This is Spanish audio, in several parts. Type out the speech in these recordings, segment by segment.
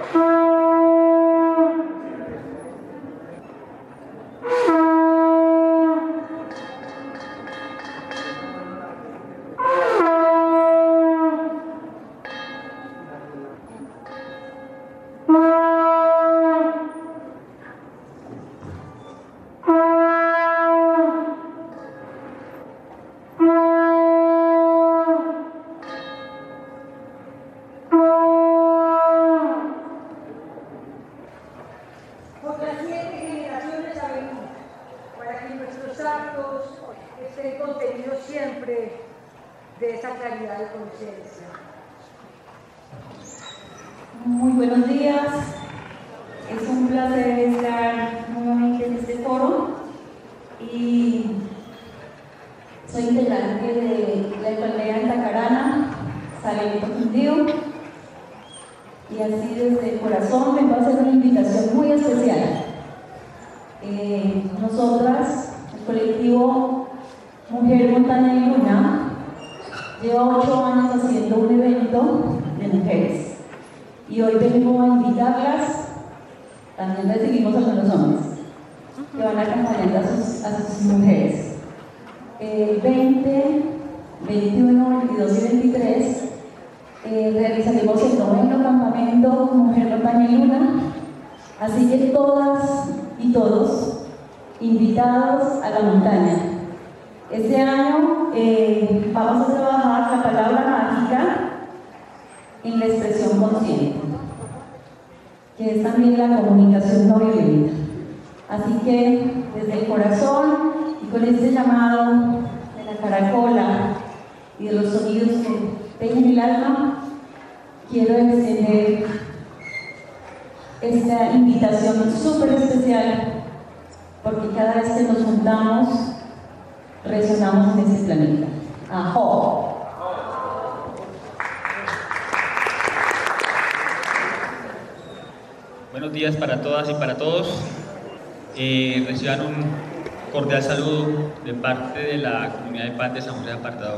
Muy buenos días, es un placer estar nuevamente en este foro y soy integrante de la alcaldía de Tacarana, Salento Quindío, y así desde el corazón me va a hacer una invitación muy especial. Nosotras, el colectivo Mujer, Montaña y Luna, lleva 8 años haciendo un evento de mujeres. Y hoy vengo a invitarlas, también recibimos a los hombres, que van acompañando a sus mujeres. 20, 21, 22 y 23 realizaremos el 9º campamento Mujer, Montaña y Luna, así que todas y todos invitados a la montaña. Este año vamos a trabajar la palabra mágica en la expresión consciente, que es también la comunicación no violenta. Así que desde el corazón y con este llamado de la caracola y de los sonidos que peñan el alma, quiero extender esta invitación súper especial, porque cada vez que nos juntamos resonamos en este planeta. ¡Ajo! Buenos días para todas y para todos. Reciban un cordial saludo de parte de la Comunidad de Paz de San José de Apartadó.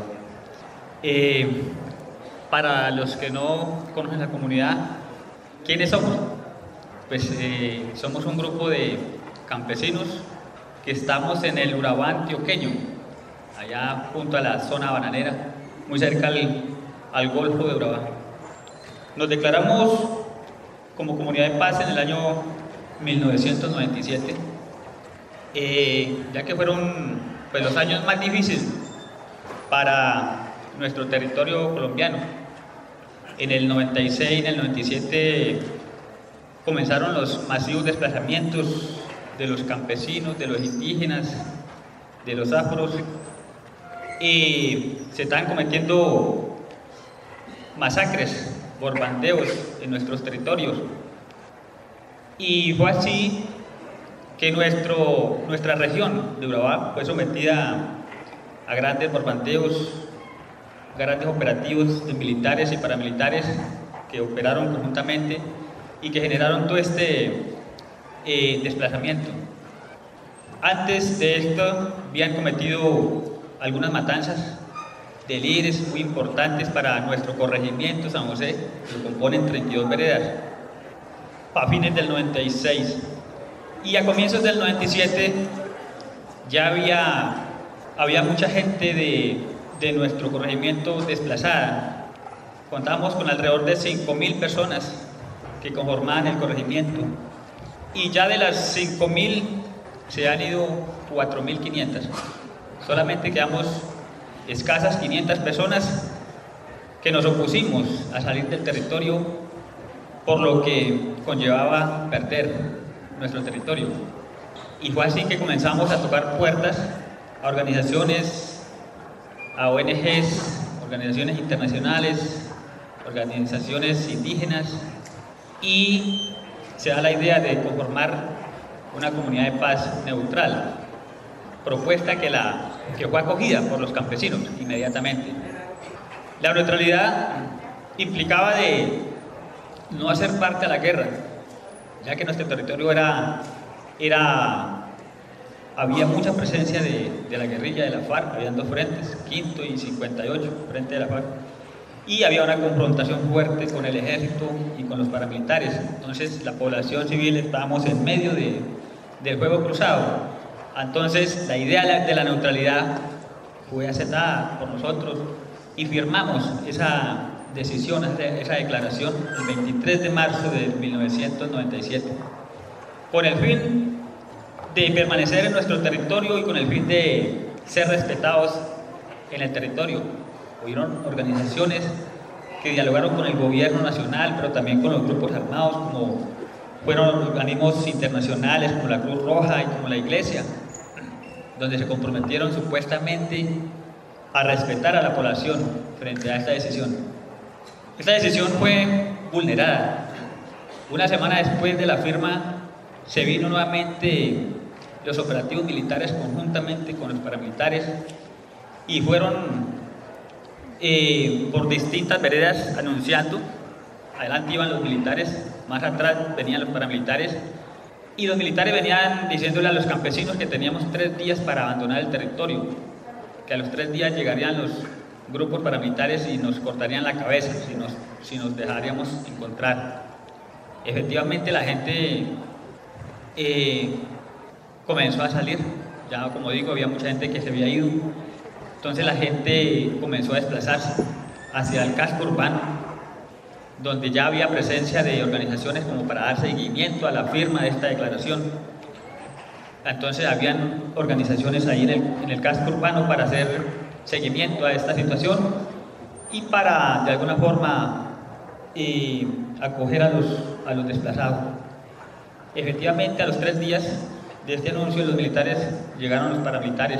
Para los que no conocen la comunidad, ¿quiénes somos? Pues somos un grupo de campesinos que estamos en el Urabá antioqueño, allá junto a la zona bananera, muy cerca al Golfo de Urabá. Nos declaramos como Comunidad de Paz en el año 1997, ya que fueron pues, los años más difíciles para nuestro territorio colombiano. En el 96 y en el 97 comenzaron los masivos desplazamientos de los campesinos, de los indígenas, de los afros, y se están cometiendo masacres, bombardeos en nuestros territorios. Y fue así que nuestra región de Urabá fue sometida a grandes bombardeos, grandes operativos de militares y paramilitares que operaron conjuntamente y que generaron todo este desplazamiento. Antes de esto habían cometido algunas matanzas de líderes muy importantes para nuestro corregimiento San José, que lo componen 32 veredas, a fines del 96. Y a comienzos del 97 ya había mucha gente de nuestro corregimiento desplazada. Contábamos con alrededor de 5.000 personas que conformaban el corregimiento, y ya de las 5.000 se han ido 4.500. Solamente quedamos escasas 500 personas que nos opusimos a salir del territorio, por lo que conllevaba perder nuestro territorio. Y fue así que comenzamos a tocar puertas a organizaciones, a ONGs, organizaciones internacionales, organizaciones indígenas, y se da la idea de conformar una comunidad de paz neutral, propuesta que fue acogida por los campesinos inmediatamente. La neutralidad implicaba de no hacer parte a la guerra, ya que nuestro territorio había mucha presencia de la guerrilla de la FARC, habían dos frentes, Quinto y 58, frente de la FARC, y había una confrontación fuerte con el ejército y con los paramilitares. Entonces la población civil estábamos en medio del fuego cruzado. Entonces la idea de la neutralidad fue aceptada por nosotros y firmamos esa decisión, esa declaración el 23 de marzo de 1997, con el fin de permanecer en nuestro territorio y con el fin de ser respetados en el territorio. Hubieron organizaciones que dialogaron con el gobierno nacional, pero también con los grupos armados, como fueron organismos internacionales como la Cruz Roja y como la Iglesia, donde se comprometieron supuestamente a respetar a la población frente a esta decisión. Esta decisión fue vulnerada. Una semana después de la firma se vino nuevamente los operativos militares conjuntamente con los paramilitares y fueron por distintas veredas anunciando. Adelante iban los militares, más atrás venían los paramilitares y los militares venían diciéndole a los campesinos que teníamos 3 días para abandonar el territorio, que a los 3 días llegarían los grupos paramilitares y nos cortarían la cabeza si nos dejaríamos encontrar. Efectivamente la gente comenzó a salir, ya como digo, había mucha gente que se había ido, entonces la gente comenzó a desplazarse hacia el casco urbano, donde ya había presencia de organizaciones como para dar seguimiento a la firma de esta declaración. Entonces habían organizaciones ahí en el casco urbano para hacer seguimiento a esta situación y para de alguna forma acoger a los desplazados. Efectivamente, a los 3 días de este anuncio los militares llegaron los paramilitares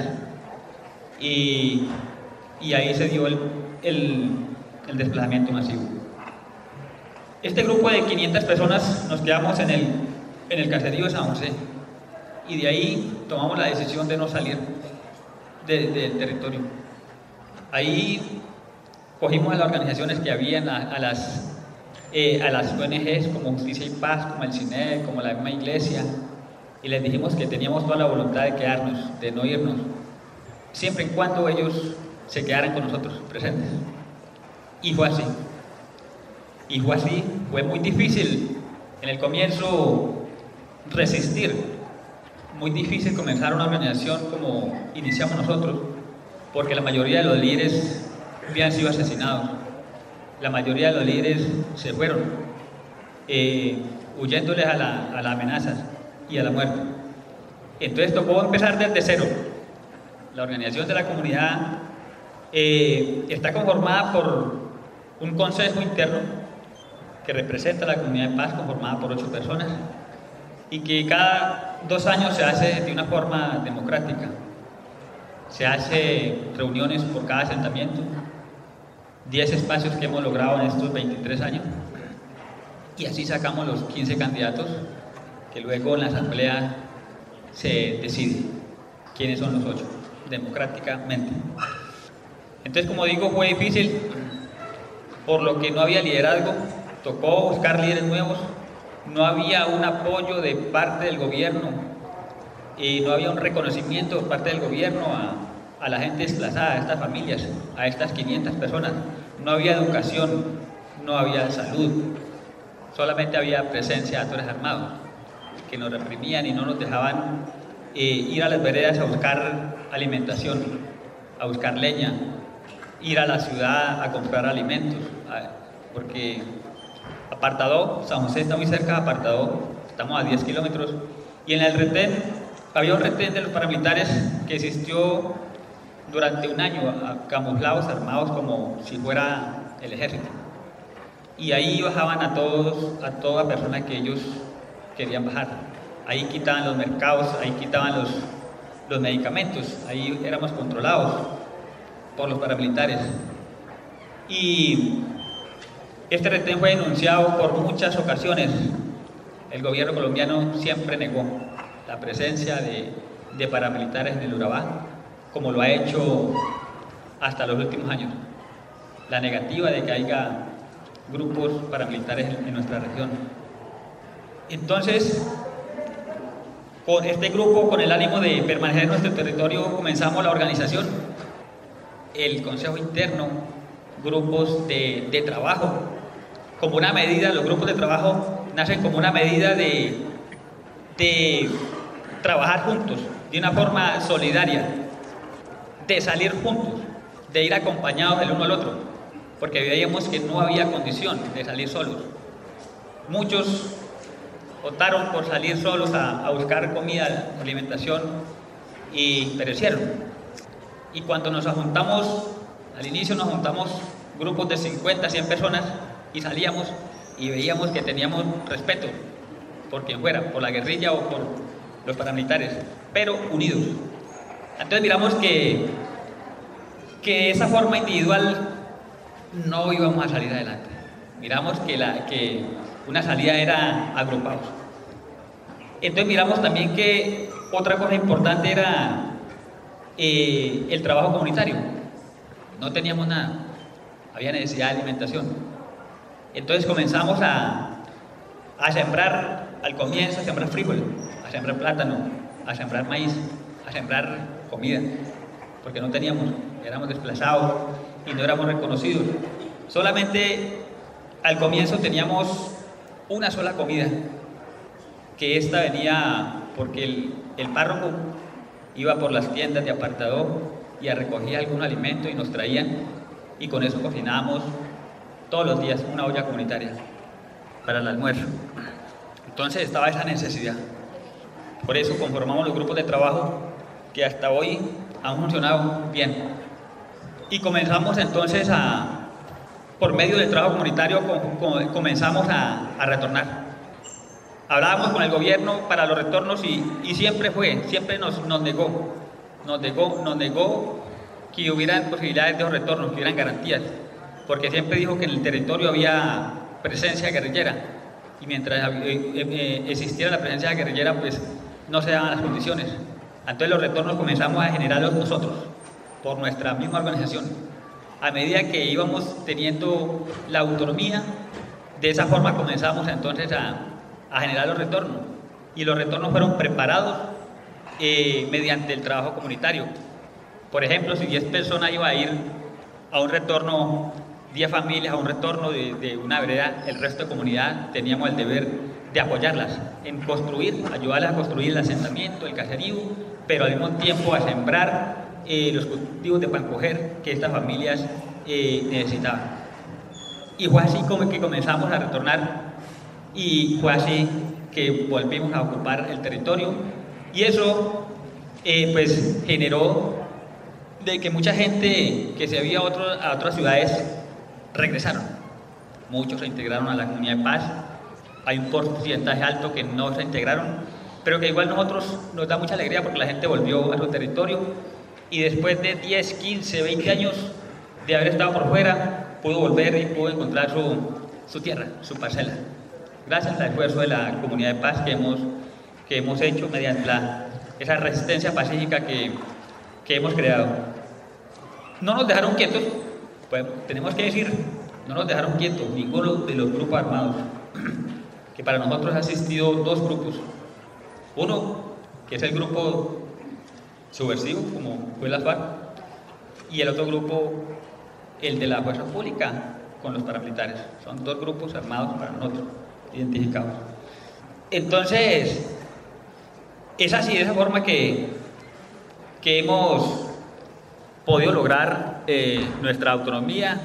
y ahí se dio el desplazamiento masivo. Este grupo de 500 personas nos quedamos en el caserío de San José y de ahí tomamos la decisión de no salir del territorio. Ahí cogimos a las organizaciones que habían, a las ONGs como Justicia y Paz, como el CINED, como la misma Iglesia, y les dijimos que teníamos toda la voluntad de quedarnos, de no irnos, siempre y cuando ellos se quedaran con nosotros presentes. Y fue así. Fue muy difícil en el comienzo resistir, muy difícil comenzar una organización como iniciamos nosotros, porque la mayoría de los líderes habían sido asesinados, la mayoría de los líderes se fueron, huyéndoles a las amenazas y a la muerte. Entonces tocó empezar desde cero. La organización de la comunidad está conformada por un consejo interno que representa a la comunidad de paz, conformada por 8 personas y que cada 2 años se hace de una forma democrática. Se hace reuniones por cada asentamiento, 10 espacios que hemos logrado en estos 23 años y así sacamos los 15 candidatos que luego en la asamblea se decide quiénes son los 8 democráticamente. Entonces, como digo, fue difícil por lo que no había liderazgo, tocó buscar líderes nuevos, no había un apoyo de parte del gobierno y no había un reconocimiento por parte del gobierno a la gente desplazada, a estas familias, a estas 500 personas. No había educación, no había salud, solamente había presencia de actores armados que nos reprimían y no nos dejaban ir a las veredas a buscar alimentación, a buscar leña, ir a la ciudad a comprar alimentos, porque Apartadó, San José está muy cerca de Apartadó, estamos a 10 kilómetros, y en el retén, había un retén de los paramilitares que existió durante un año, camuflados, armados como si fuera el ejército. Y ahí bajaban a toda persona que ellos querían bajar. Ahí quitaban los mercados, ahí quitaban los medicamentos, ahí éramos controlados por los paramilitares. Y este retén fue denunciado por muchas ocasiones. El gobierno colombiano siempre negó la presencia de paramilitares en el Urabá, como lo ha hecho hasta los últimos años. La negativa de que haya grupos paramilitares en nuestra región. Entonces, con este grupo, con el ánimo de permanecer en nuestro territorio, comenzamos la organización. El Consejo Interno grupos de trabajo. Como una medida, los grupos de trabajo nacen como una medida de trabajar juntos, de una forma solidaria, de salir juntos, de ir acompañados el uno al otro, porque veíamos que no había condición de salir solos. Muchos optaron por salir solos a buscar comida, alimentación, y perecieron. Y cuando nos juntamos, al inicio nos juntamos grupos de 50, 100 personas y salíamos y veíamos que teníamos respeto por quien fuera, por la guerrilla o por los paramilitares, pero unidos. Entonces miramos que esa forma individual no íbamos a salir adelante. Miramos que una salida era agrupados. Entonces miramos también que otra cosa importante era el trabajo comunitario. No teníamos nada, había necesidad de alimentación. Entonces comenzamos a sembrar, al comienzo, a sembrar frijol, a sembrar plátano, a sembrar maíz, a sembrar comida, porque no teníamos, éramos desplazados y no éramos reconocidos. Solamente al comienzo teníamos una sola comida, que esta venía porque el párroco iba por las tiendas de apartado y recogía algún alimento y nos traían, y con eso cocinábamos todos los días una olla comunitaria para el almuerzo. Entonces estaba esa necesidad. Por eso conformamos los grupos de trabajo que hasta hoy han funcionado bien. Y comenzamos entonces por medio del trabajo comunitario, comenzamos a retornar. Hablábamos con el gobierno para los retornos y siempre nos negó que hubieran posibilidades de los retornos, que hubieran garantías, porque siempre dijo que en el territorio había presencia guerrillera, y mientras existiera la presencia guerrillera, pues no se daban las condiciones. Entonces los retornos comenzamos a generarlos nosotros, por nuestra misma organización. A medida que íbamos teniendo la autonomía, de esa forma comenzamos entonces a generar los retornos, y los retornos fueron preparados mediante el trabajo comunitario. Por ejemplo, si 10 personas iban a ir a un retorno, 10 familias a un retorno de una vereda, el resto de comunidad teníamos el deber de apoyarlas en construir, ayudarlas a construir el asentamiento, el caserío, pero al mismo tiempo a sembrar los cultivos de pancoger que estas familias necesitaban. Y fue así como que comenzamos a retornar, y fue así que volvimos a ocupar el territorio, y eso pues generó de que mucha gente que se había a otras ciudades regresaron. Muchos se integraron a la comunidad de paz. Hay un porcentaje alto que no se integraron, pero que igual nosotros nos da mucha alegría porque la gente volvió a su territorio, y después de 10, 15, 20 años de haber estado por fuera, pudo volver y pudo encontrar su tierra, su parcela, gracias al esfuerzo de la comunidad de paz que hemos hecho mediante esa resistencia pacífica que hemos creado. No nos dejaron quietos, pues tenemos que decir, no nos dejaron quietos ninguno de los grupos armados, que para nosotros ha existido dos grupos. Uno, que es el grupo subversivo, como fue la FARC, y el otro grupo, el de la fuerza pública, con los paramilitares. Son dos grupos armados para nosotros, identificados. Entonces, es así, de esa forma que hemos podido lograr nuestra autonomía,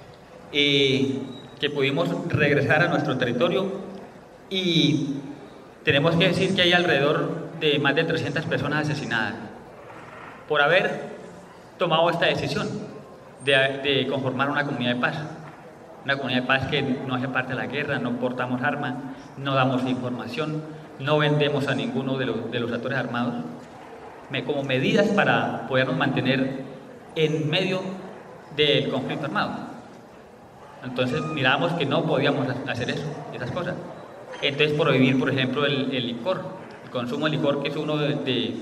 que pudimos regresar a nuestro territorio, y tenemos que decir que hay alrededor de más de 300 personas asesinadas por haber tomado esta decisión de conformar una comunidad de paz. Una comunidad de paz que no hace parte de la guerra, no portamos armas, no damos información, no vendemos a ninguno de los actores armados, como medidas para podernos mantener en medio del conflicto armado. Entonces mirábamos que no podíamos hacer esas cosas. Entonces prohibir, por ejemplo, el licor, el consumo de licor, que es uno de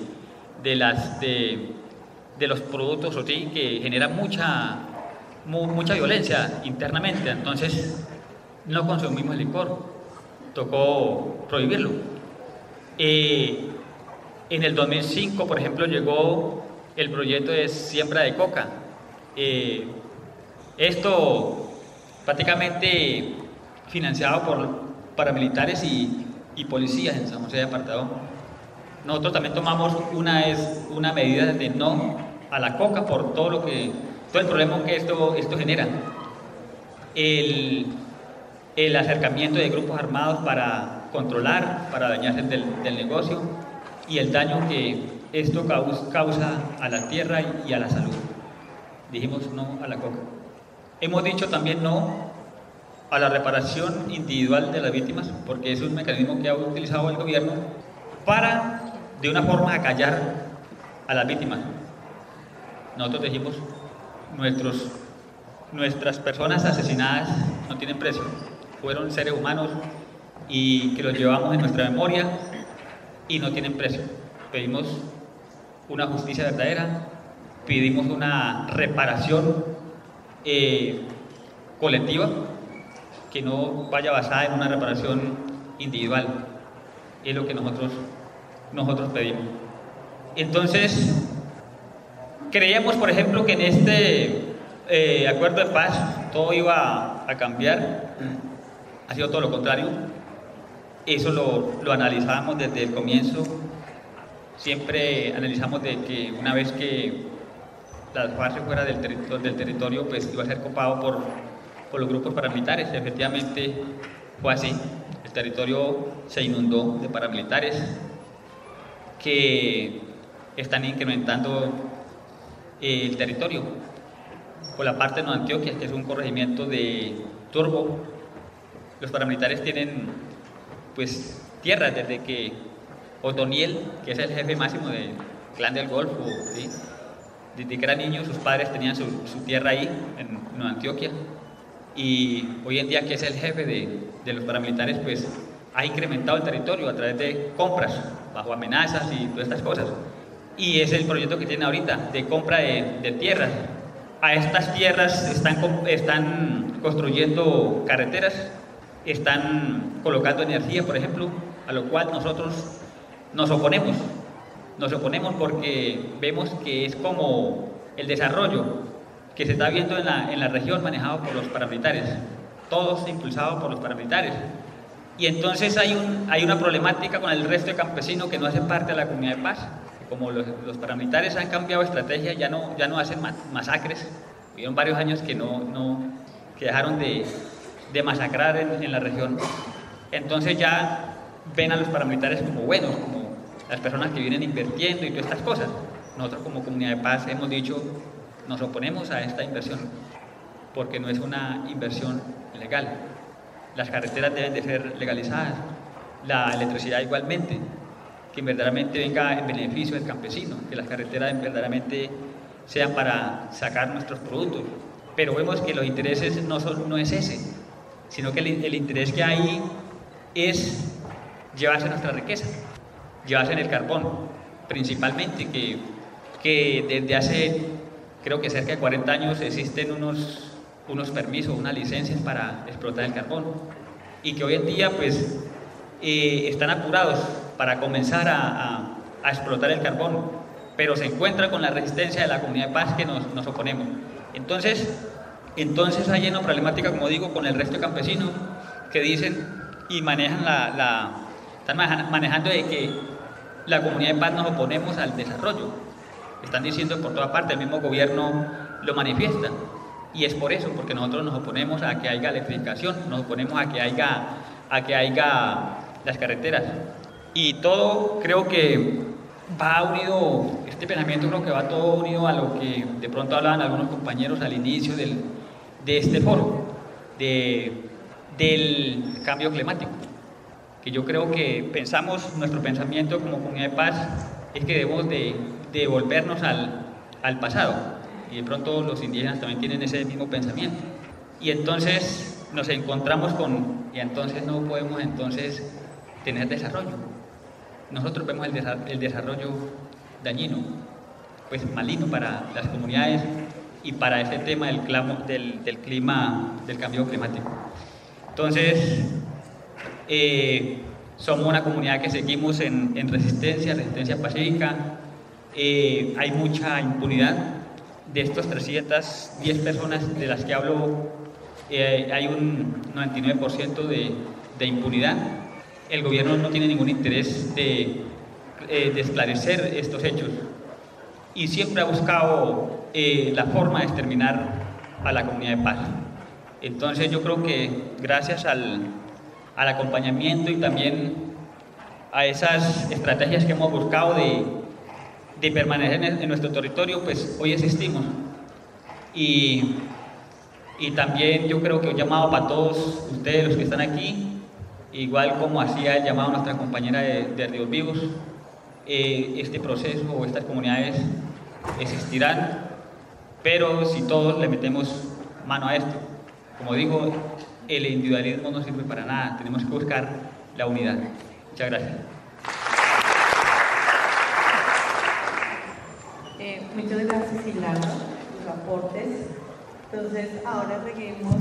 los productos que genera mucha violencia internamente. Entonces no consumimos el licor, tocó prohibirlo. En el 2005, por ejemplo, llegó el proyecto de siembra de coca, Esto prácticamente financiado por paramilitares y policías en San José de Apartadó. Nosotros también tomamos una medida de no a la coca por todo el problema que esto genera. El acercamiento de grupos armados para controlar, para dañarse del negocio y el daño que esto causa a la tierra y a la salud. Dijimos no a la coca. Hemos dicho también no a la reparación individual de las víctimas, porque es un mecanismo que ha utilizado el gobierno para, de una forma, acallar a las víctimas. Nosotros dijimos, nuestras personas asesinadas no tienen precio, fueron seres humanos y que los llevamos en nuestra memoria y no tienen precio. Pedimos una justicia verdadera, pedimos una reparación colectiva que no vaya basada en una reparación individual. Es lo que nosotros pedimos. Entonces, creíamos, por ejemplo, que en este acuerdo de paz todo iba a cambiar. Ha sido todo lo contrario. Eso lo analizábamos desde el comienzo. Siempre analizamos de que una vez que la fase fuera del territorio, pues iba a ser copado por los grupos paramilitares. Efectivamente fue así. El territorio se inundó de paramilitares que están incrementando el territorio. Por la parte de Nueva Antioquia, que es un corregimiento de Turbo, los paramilitares tienen pues tierras desde que Otoniel, que es el jefe máximo del Clan del Golfo, ¿sí? Desde que era niño sus padres tenían su tierra ahí en Nueva Antioquia, y hoy en día que es el jefe de los paramilitares, pues ha incrementado el territorio a través de compras bajo amenazas y todas estas cosas, y es el proyecto que tiene ahorita de compra de tierras. A estas tierras están construyendo carreteras, están colocando energía, por ejemplo, a lo cual nosotros nos oponemos porque vemos que es como el desarrollo que se está viendo en la región manejado por los paramilitares, todos impulsados por los paramilitares. Y entonces hay una problemática con el resto de campesinos que no hacen parte de la comunidad de paz. Como los paramilitares han cambiado estrategia, ya no hacen masacres. Hubieron varios años que dejaron de masacrar en la región. Entonces ya ven a los paramilitares como buenos, como las personas que vienen invirtiendo y todas estas cosas. Nosotros como comunidad de paz hemos dicho, nos oponemos a esta inversión, porque no es una inversión legal. Las carreteras deben de ser legalizadas, la electricidad igualmente, que verdaderamente venga en beneficio del campesino, que las carreteras verdaderamente sean para sacar nuestros productos. Pero vemos que los intereses no es ese, sino que el interés que hay es llevarse nuestra riqueza, llevarse en el carbón, principalmente, que desde hace, creo que cerca de 40 años existen unos permisos, unas licencias para explotar el carbón, y que hoy en día pues están apurados para comenzar a explotar el carbón, pero se encuentra con la resistencia de la comunidad de paz que nos oponemos. Entonces hay una problemática, como digo, con el resto de campesinos que dicen y manejan están manejando de que la comunidad de paz nos oponemos al desarrollo. Están diciendo por toda parte, el mismo gobierno lo manifiesta, y es por eso, porque nosotros nos oponemos a que haya electrificación, nos oponemos a que haya las carreteras, y todo creo que va unido, este pensamiento creo que va todo unido a lo que de pronto hablaban algunos compañeros al inicio de este foro, del cambio climático, que yo creo que nuestro pensamiento como comunidad de paz es que debemos de devolvernos al pasado, y de pronto los indígenas también tienen ese mismo pensamiento, y entonces nos encontramos y entonces no podemos tener desarrollo. Nosotros vemos el desarrollo dañino, pues maligno para las comunidades y para ese tema del cambio climático. Entonces, somos una comunidad que seguimos en resistencia pacífica. Hay mucha impunidad de estos 310 personas de las que hablo, hay un 99% de impunidad. El gobierno no tiene ningún interés de esclarecer estos hechos y siempre ha buscado la forma de exterminar a la comunidad de paz. Entonces yo creo que gracias al acompañamiento y también a esas estrategias que hemos buscado de permanecer en nuestro territorio, pues hoy existimos. Y también yo creo que un llamado para todos ustedes, los que están aquí, igual como hacía el llamado a nuestra compañera de Ríos Vivos, este proceso o estas comunidades existirán, pero si todos le metemos mano a esto, como digo, el individualismo no sirve para nada, tenemos que buscar la unidad. Muchas gracias. Muchas gracias, Hilana, por sus aportes. Entonces, ahora seguimos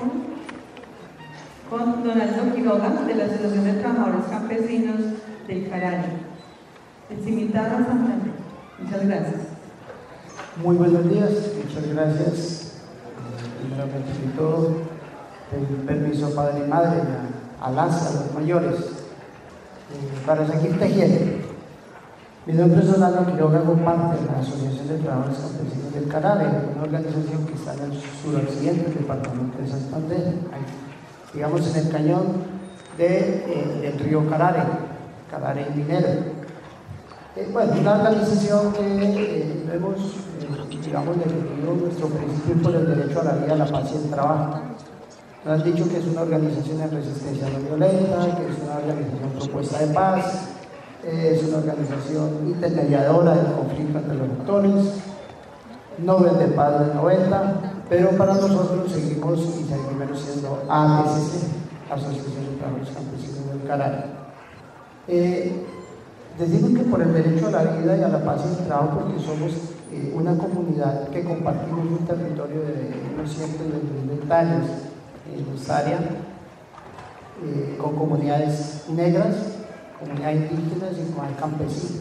con Donaldo Quiroga, de la Asociación de Trabajadores Campesinos del Carari. El Cimitado Santander. Muchas gracias. Muy buenos días, muchas gracias. Primeramente de todo, el permiso padre y madre, a los mayores, para seguir tejiendo. Mi nombre es Donaldo Quiroga, hago parte de la Asociación de Trabajadores Campesinos del Carari, una organización que está en el suroccidente del departamento de Santander, digamos en el cañón del río Carari minero. Bueno, una organización que hemos, digamos, definido nuestro principio por el derecho a la vida, la paz y el trabajo. Nos han dicho que es una organización de resistencia no violenta, que es una organización propuesta de paz, es una organización intermediadora del conflicto entre los actores, Nobel de Paz del 90, pero para nosotros seguimos y seguimos siendo ASC, Asociación de Trabajadores Campesinos del Carari. Decimos que por el derecho a la vida y a la paz y el trabajo, porque somos una comunidad que compartimos un territorio de unos 120.000 hectáreas en nuestra área, con comunidades negras, comunidades indígenas y comunidades campesinas.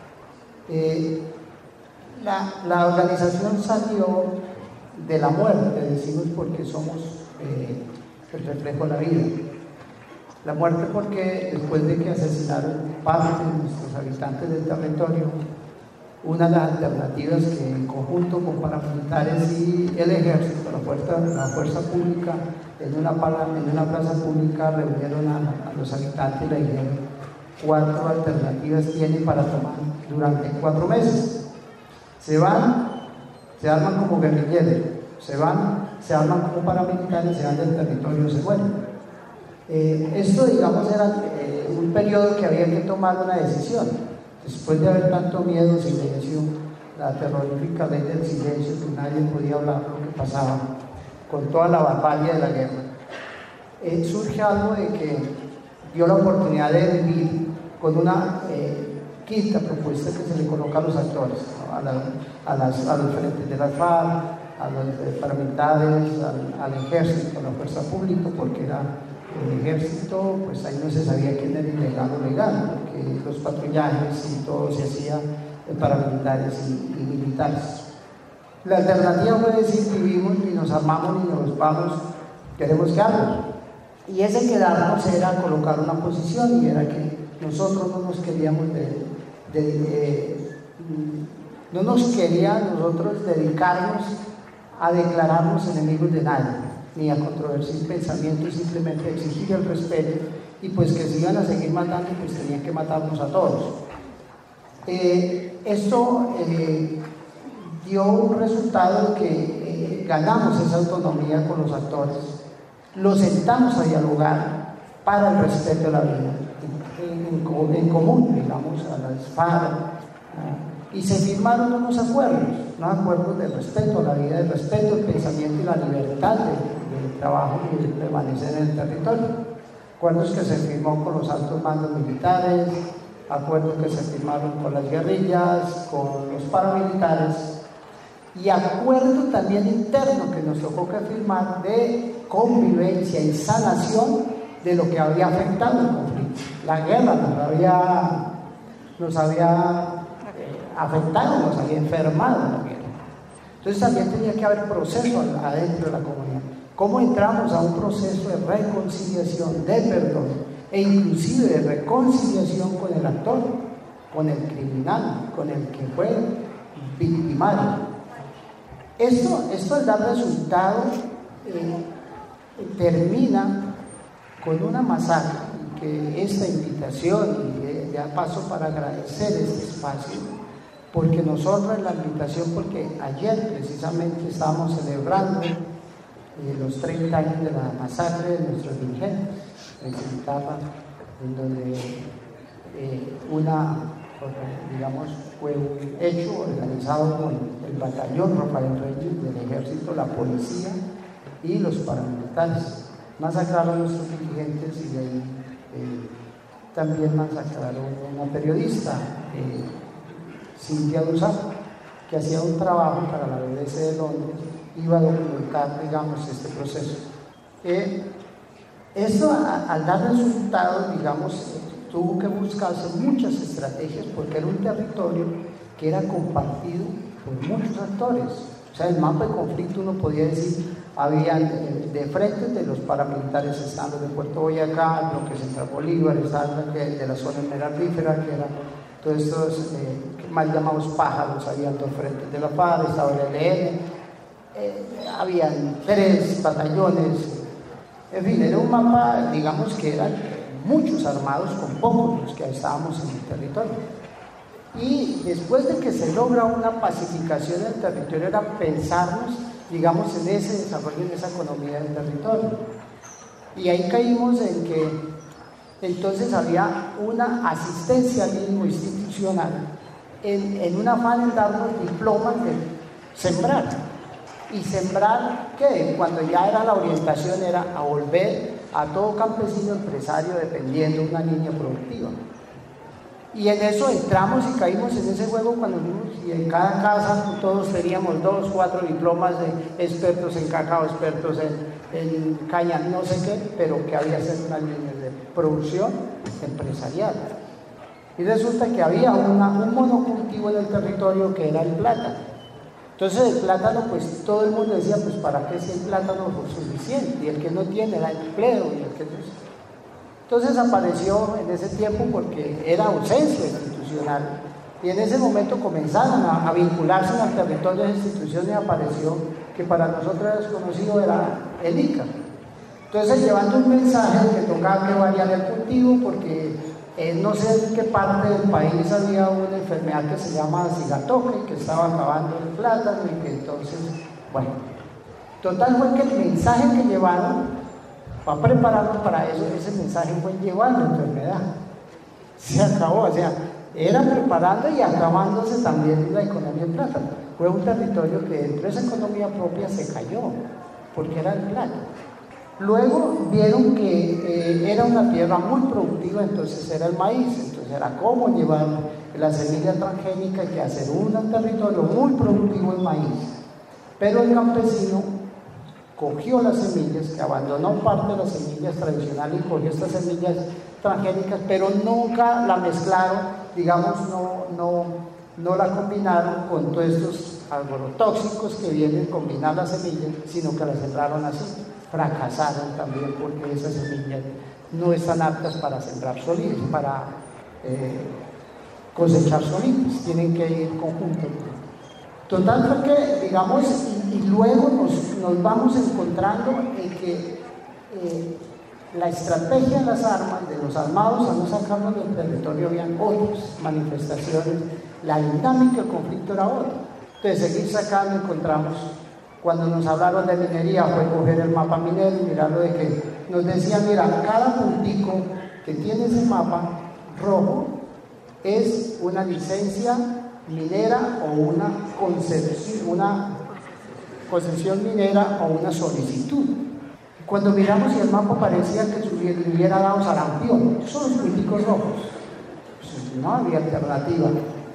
La organización salió de la muerte, decimos, porque somos el reflejo de la vida. La muerte porque después de que asesinaron parte de nuestros habitantes del territorio, una de las alternativas que en conjunto con paramilitares y el ejército, la fuerza pública, en una plaza pública reunieron a los habitantes y le dijeron 4 alternativas tienen para tomar durante 4 meses. Se van, se arman como guerrilleros, se arman como paramilitares, se van del territorio, se mueren. Esto, digamos, era un periodo que había que tomar una decisión. Después de haber tanto miedo, silencio, la terrorífica ley del silencio, que nadie podía hablar lo que pasaba, con toda la barbarie de la guerra, surge algo de que dio la oportunidad de vivir con una quinta propuesta que se le coloca a los actores, ¿no? a los frentes de las FARC, a los paramilitares, al ejército, a la fuerza pública, porque era el ejército, pues ahí no se sabía quién era ilegal o legal, porque los patrullajes y todo se hacía de paramilitares y militares. La alternativa fue decir, vivimos y nos armamos y nos vamos, queremos quedarnos. Y ese quedarnos era colocar una posición, y era que nosotros no nos queríamos no nos quería nosotros dedicarnos a declararnos enemigos de nadie, ni a controvertir pensamientos, simplemente exigir el respeto, y pues que si iban a seguir matando, pues tenían que matarnos a todos. Esto dio un resultado que ganamos esa autonomía con los actores, los sentamos a dialogar para el respeto de la vida, en común, digamos, a las FARC, ¿no? Y se firmaron unos acuerdos del respeto a la vida, del respeto al pensamiento y la libertad del trabajo y de permanecer en el territorio. Acuerdos que se firmó con los altos mandos militares, acuerdos que se firmaron con las guerrillas, con los paramilitares, y acuerdo también interno que nos tocó que firmar de convivencia y sanación de lo que había afectado el conflicto. La guerra nos había afectado, nos había enfermado la guerra. Entonces también tenía que haber proceso adentro de la comunidad. ¿Cómo entramos a un proceso de reconciliación, de perdón e inclusive de reconciliación con el actor, con el criminal, con el que fue victimario? Esto al dar resultado termina con una masacre, que esta invitación, y ya paso para agradecer este espacio, porque nos honra la invitación, porque ayer precisamente estábamos celebrando los 30 años de la masacre de nuestros dirigentes en Cintapa, en donde fue un hecho organizado con el batallón Rafael Reyes del Ejército, la policía y los paramilitares. Masacraron a nuestros dirigentes y de ahí también masacraron a una periodista, Cintia Duzán, que hacía un trabajo para la BBC de Londres, iba a documentar, digamos, este proceso. Esto, al dar resultados, digamos, tuvo que buscarse muchas estrategias, porque era un territorio que era compartido por muchos actores. O sea, el mapa de conflicto, uno podía decir, había de frente de los paramilitares estando de Puerto Boyacá, el bloque Central Bolívar, estaba de la zona mineralífera, que eran todos estos mal llamados pájaros, habían dos frentes de la FARC, estaba el ELN, habían 3 batallones, en fin, era un mapa, digamos, que eran muchos armados con pocos los que estábamos en el territorio. Y después de que se logra una pacificación del territorio, era pensarnos, digamos, en ese desarrollo, en esa economía del territorio. Y ahí caímos en que entonces había una asistencialismo institucional en un afán en darnos diplomas de sembrar. Y sembrar, ¿qué? Cuando ya era la orientación, era a volver a todo campesino empresario dependiendo de una línea productiva. Y en eso entramos y caímos en ese juego cuando vimos, y en cada casa todos teníamos 2, 4 diplomas de expertos en cacao, expertos en caña, no sé qué, pero que había que hacer una línea de producción empresarial. Y resulta que había un monocultivo en el territorio que era el plátano. Entonces el plátano, pues todo el mundo decía, pues ¿para qué si el plátano es suficiente? Y el que no tiene da empleo, y el que no... Entonces apareció en ese tiempo porque era ausencia institucional, y en ese momento comenzaron a vincularse al territorio de instituciones, y apareció que para nosotros era desconocido, era el ICA. Entonces, llevando un mensaje de que tocaba que variar el cultivo, porque no sé en qué parte del país había una enfermedad que se llama cigatoque, que estaba acabando el plátano, y que entonces, bueno, total fue que el mensaje que llevaron, para prepararnos para eso, ese mensaje fue llevar la enfermedad. Se acabó, o sea, era preparando y acabándose también la economía del plátano. Fue un territorio que dentro de esa economía propia se cayó, porque era el plátano. Luego vieron que era una tierra muy productiva, entonces era el maíz, entonces era cómo llevar la semilla transgénica, que hacer un territorio muy productivo en maíz. Pero el campesino cogió las semillas, que abandonó parte de las semillas tradicionales y cogió estas semillas transgénicas, pero nunca la mezclaron, digamos, no la combinaron con todos estos agrotóxicos que vienen a combinar las semillas, sino que las sembraron así. Fracasaron también, porque esas semillas no están aptas para sembrar solitas, para cosechar solitas, tienen que ir conjuntos. Total fue que, digamos, y luego nos vamos encontrando en que la estrategia de las armas, de los armados, a no sacarnos del territorio, habían otras manifestaciones, la dinámica del conflicto era otra. Entonces, seguir sacando, encontramos, cuando nos hablaron de minería, fue coger el mapa minero y mirarlo, de que nos decían, mira, cada puntico que tiene ese mapa rojo es una licencia minera o una concesión minera o una solicitud. Cuando miramos y el mapa parecía que le hubiera dado sarampión, son los punticos rojos, pues no había alternativa.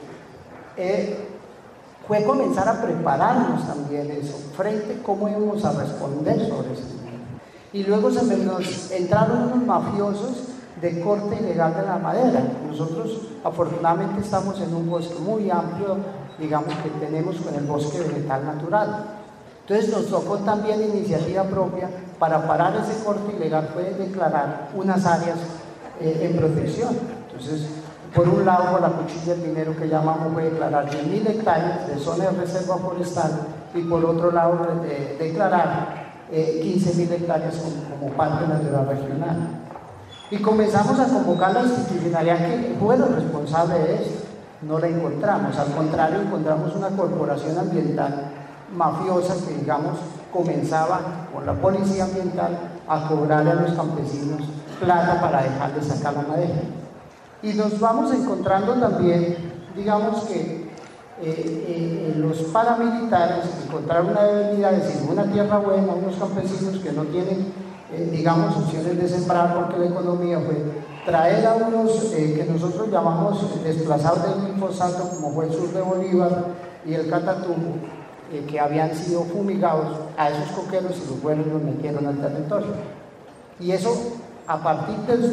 Fue comenzar a prepararnos también eso, frente a cómo íbamos a responder sobre eso. Y luego nos entraron unos mafiosos de corte ilegal de la madera. Nosotros afortunadamente estamos en un bosque muy amplio, digamos, que tenemos con el bosque vegetal natural. Entonces nos tocó también iniciativa propia para parar ese corte ilegal, fue declarar unas áreas en protección. Entonces, por un lado, con la cuchilla del dinero que llamamos, fue declarar 10.000 hectáreas de zona de reserva forestal y por otro lado, declarar 15.000 hectáreas como parque natural regional. Y comenzamos a convocar la institucionalidad que fue la responsable de esto. No la encontramos, al contrario, encontramos una corporación ambiental mafiosa que, digamos, comenzaba con la policía ambiental a cobrarle a los campesinos plata para dejarles sacar la madera. Y nos vamos encontrando también, digamos que los paramilitares encontraron una debilidad, es decir, una tierra buena, unos campesinos que no tienen, digamos, opciones de sembrar porque la economía fue traer a unos que nosotros llamamos desplazados del glifosato, como fue el sur de Bolívar y el Catatumbo, que habían sido fumigados a esos coqueros y los buenos los metieron al territorio. Y eso, a partir del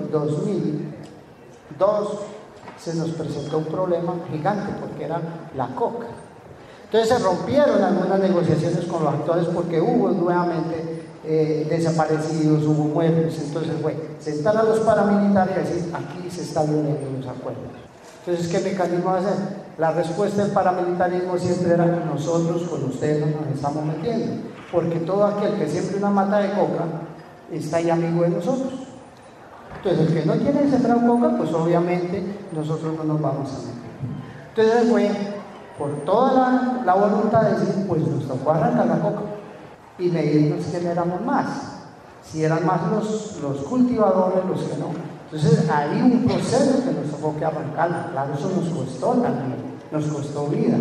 2002, se nos presentó un problema gigante porque era la coca. Entonces se rompieron algunas negociaciones con los actores porque hubo nuevamente desaparecidos, hubo muertos. Entonces sentar a los paramilitares y decir, aquí se están violando los acuerdos. Entonces, ¿qué mecanismo va a hacer? La respuesta del paramilitarismo siempre era: nosotros con ustedes no nos estamos metiendo, porque todo aquel que siembra una mata de coca está ahí amigo de nosotros. Entonces, el que no tiene sembrado coca, pues obviamente nosotros no nos vamos a meter. Entonces fue por toda la voluntad de decir, pues nos tocó arrancar la coca y medirnos quién éramos más, si eran más los cultivadores, los que no. Entonces hay un proceso que nos tocó que arrancar, claro, eso nos costó también, nos costó vida.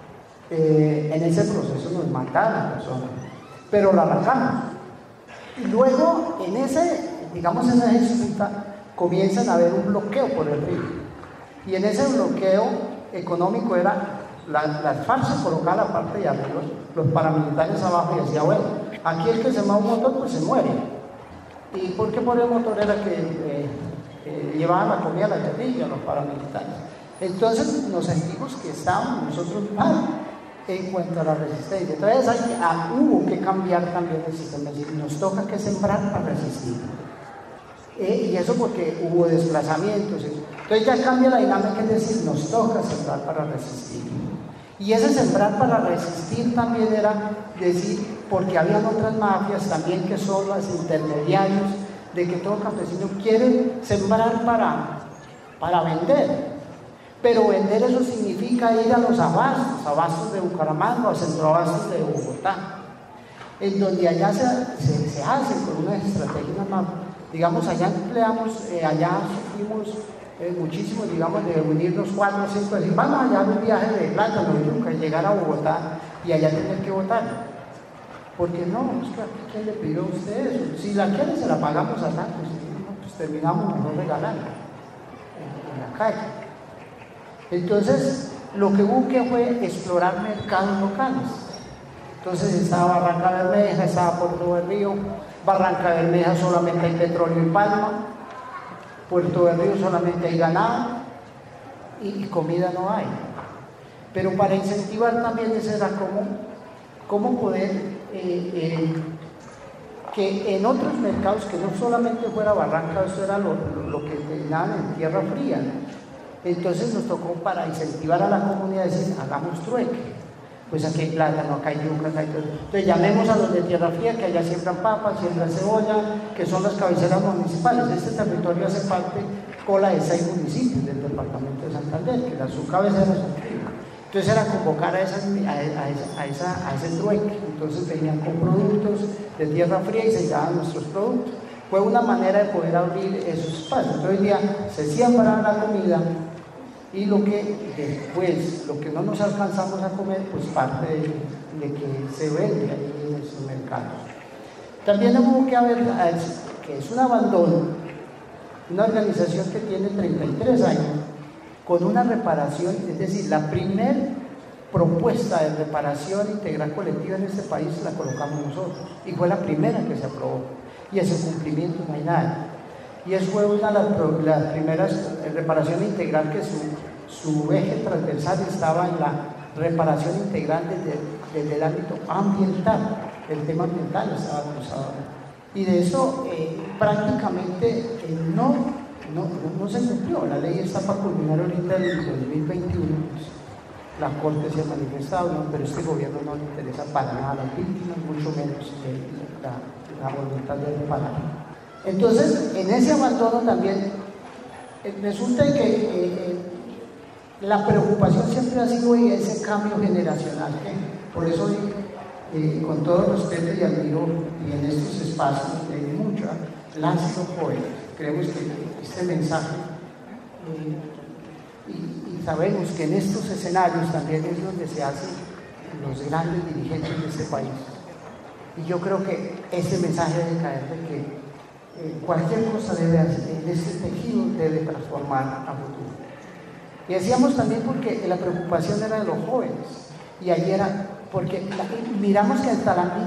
En ese proceso nos mataron personas, pero la arrancamos. Y luego en ese, digamos, en esa disputa comienzan a haber un bloqueo por el río. Y en ese bloqueo económico era las FARC colocaban la parte de arriba, los paramilitares abajo, y decía, bueno, aquí el que se mueve un motor pues se muere. ¿Y por qué por el motor era que llevaban la comida a la guerrilla, los paramilitares? Entonces nos sentimos que estábamos nosotros mal en cuanto a la resistencia. Entonces hubo que cambiar también el sistema, es decir, nos toca que sembrar para resistir. Y eso porque hubo desplazamientos. Entonces ya cambia la dinámica, es decir, nos toca sembrar para resistir. Y ese sembrar para resistir también era decir, porque habían otras mafias también que son las intermediarios, de que todo campesino quiere sembrar para vender. Pero vender eso significa ir a los abastos de Bucaramanga o centroabastos de Bogotá, en donde allá se hacen con unas estrategias más. Digamos, allá empleamos, allá sufrimos muchísimo, digamos, de unirnos 4 o 5, decir, vamos allá a un viaje de plátano, nunca llegar a Bogotá y allá tener que votar. Porque no, es que ¿quién le pidió a usted eso? Si la quiere, se la pagamos a tantos, pues terminamos mejor regalando en la calle. Entonces, lo que busqué fue explorar mercados locales. Entonces estaba Barranca Bermeja, estaba Puerto Berrío. Barranca Bermeja solamente hay petróleo y palma, Puerto Berrío solamente hay ganado y comida no hay. Pero para incentivar también ese era cómo poder que en otros mercados, que no solamente fuera Barranca, eso era lo que tenían en tierra fría. Entonces nos tocó, para incentivar a la comunidad, decir, hagamos trueque. Pues aquí hay plátano, acá hay yuca, acá hay todo. Entonces llamemos a los de tierra fría, que allá siembran papas, siembran cebolla, que son las cabeceras municipales. Este territorio hace parte cola de 6 municipios del departamento de Santander, que su cabecera son frías. Entonces era convocar a ese trueque. Entonces venían con productos de tierra fría y se llevaban nuestros productos. Fue una manera de poder abrir esos espacios. Entonces hoy día se siembra la comida, y lo que después, lo que no nos alcanzamos a comer, pues parte de que se vende ahí en esos mercados. También hubo que ver, que es un abandono, una organización que tiene 33 años, con una reparación, es decir, la primera propuesta de reparación integral colectiva en este país la colocamos nosotros, y fue la primera que se aprobó, y ese cumplimiento no hay nada. Y eso fue una de las primeras reparaciones integral su eje transversal estaba en la reparación integral desde el ámbito ambiental. El tema ambiental estaba cruzado. Y de eso prácticamente no se cumplió. La ley está para culminar ahorita en el 2021. Pues, la Corte se ha manifestado, ¿no? Pero este gobierno no le interesa para nada a las víctimas, mucho menos la voluntad de reparar. Entonces, en ese abandono también resulta que la preocupación siempre ha sido ese cambio generacional. Por eso, con todo respeto y admiro, y en estos espacios de mucha lánzalo jóvenes, creemos que este mensaje, y sabemos que en estos escenarios también es donde se hacen los grandes dirigentes de este país. Y yo creo que este mensaje debe caer de que cualquier cosa debe hacer, en este tejido debe transformar a futuro. Y decíamos también porque la preocupación era de los jóvenes, y allí era, porque miramos que hasta la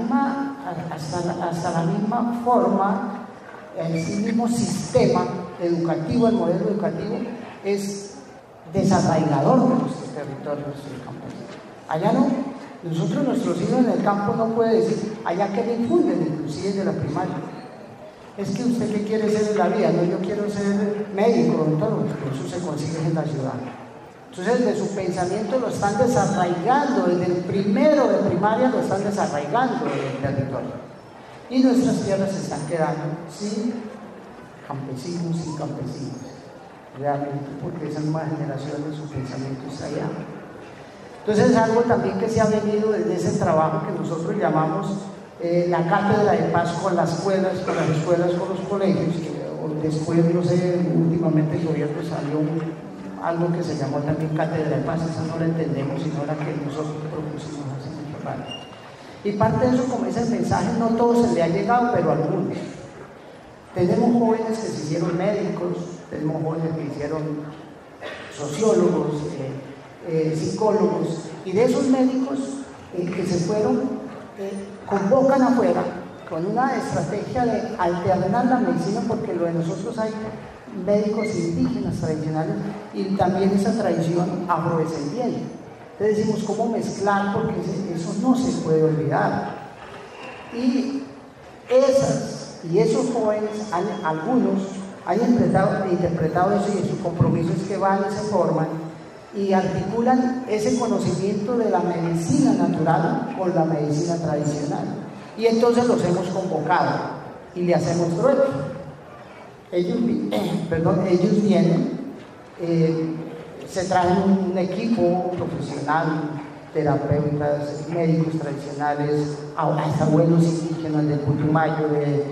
misma forma, el mismo sistema educativo, el modelo educativo, es desarraigador de nuestros territorios del campo. Allá no, nosotros, nuestros hijos en el campo no puede decir, allá que le infunden, inclusive de la primaria. Es que usted qué quiere ser en la vida, no, yo quiero ser médico, odontólogo, pero eso se consigue en la ciudad. Entonces, de su pensamiento lo están desarraigando, desde el primero de primaria lo están desarraigando del territorio. Y nuestras tierras se están quedando sin campesinos, sin campesinos, realmente, porque esa nueva generación de su pensamiento está allá. Entonces, es algo también que se ha venido desde ese trabajo que nosotros llamamos la cátedra de paz con las escuelas, con los colegios, que después, no sé, últimamente el gobierno salió algo que se llamó también cátedra de paz, esa no la entendemos, sino la que nosotros propusimos hace mucho rato. Y parte de eso, como es el mensaje, no todos se le ha llegado, pero a algunos. Tenemos jóvenes que se hicieron médicos, tenemos jóvenes que hicieron sociólogos, psicólogos, y de esos médicos que se fueron, convocan afuera con una estrategia de alternar la medicina, porque lo de nosotros hay médicos indígenas tradicionales y también esa tradición afrodescendiente. Entonces decimos cómo mezclar, porque eso no se puede olvidar. Y esos jóvenes, algunos han interpretado eso, y su compromiso es que van y se forman y articulan ese conocimiento de la medicina natural con la medicina tradicional. Y entonces los hemos convocado y le hacemos trueque. Ellos vienen, se traen un equipo profesional, terapeutas, médicos tradicionales, hasta abuelos indígenas del Putumayo,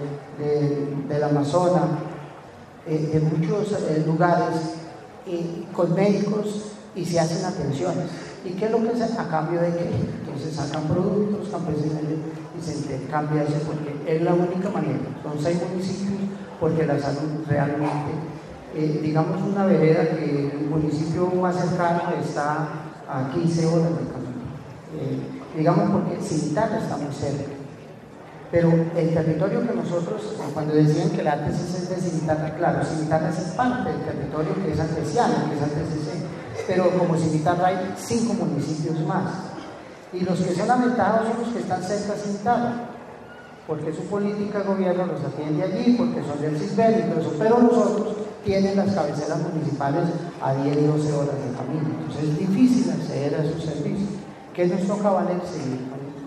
del Amazonas, de muchos lugares, con médicos, y se hacen atenciones. ¿Y qué es lo que se a cambio de qué? Entonces sacan productos campesinos y se intercambia eso, porque es la única manera. Son 6 municipios, porque la salud realmente, digamos una vereda que el municipio más cercano está a 15 horas de camino, digamos porque Cimitarra está muy cerca, pero el territorio que nosotros, cuando decían que la antes es de Cimitarra, claro, Cimitarra es parte del territorio que es antesiano, que es antecedente, pero como Cimitarra hay 5 municipios más, y los que son aventajados son los que están cerca de Cimitarra, porque su política de gobierno los atiende allí, porque son del CISBEN y todo eso, pero nosotros tienen las cabeceras municipales a 10 y 12 horas de camino, entonces es difícil acceder a esos servicios. ¿Qué nos toca valer? Seguir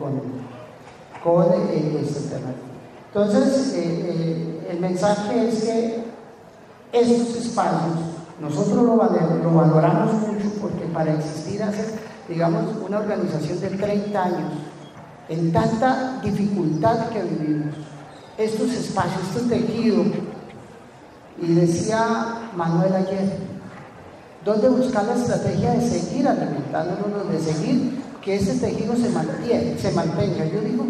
con este tema. Entonces, el mensaje es que estos espacios nosotros lo valoramos mucho, porque para existir hace, digamos, una organización de 30 años, en tanta dificultad que vivimos, estos espacios, este tejido, y decía Manuel ayer, ¿dónde buscar la estrategia de seguir alimentándonos, de seguir que este tejido se mantenga? Yo digo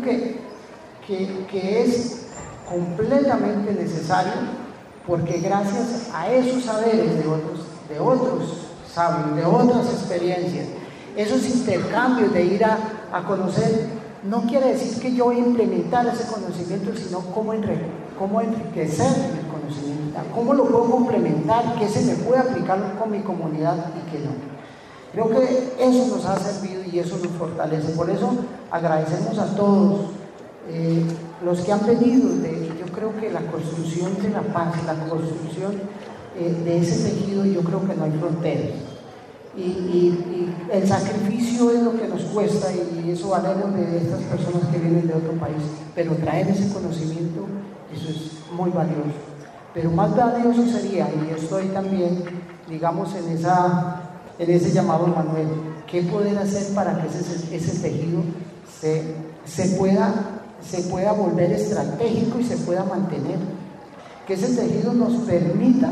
que es completamente necesario, porque gracias a esos saberes de otros sabios, de otras experiencias, esos intercambios de ir a conocer, no quiere decir que yo voy a implementar ese conocimiento, sino cómo enriquecer el conocimiento ¿Cómo lo puedo complementar? ¿Qué se me puede aplicar con mi comunidad y qué no? Creo que eso nos ha servido y eso nos fortalece. Por eso agradecemos a todos los que han venido. Yo creo que la construcción de la paz, la construcción de ese tejido, yo creo que no hay fronteras. Y el sacrificio es lo que nos cuesta, y eso valemos de estas personas que vienen de otro país, pero traer ese conocimiento, eso es muy valioso. Pero más valioso sería, y estoy también, digamos, en ese llamado, Manuel, ¿qué poder hacer para que ese tejido se pueda volver estratégico y se pueda mantener? Que ese tejido nos permita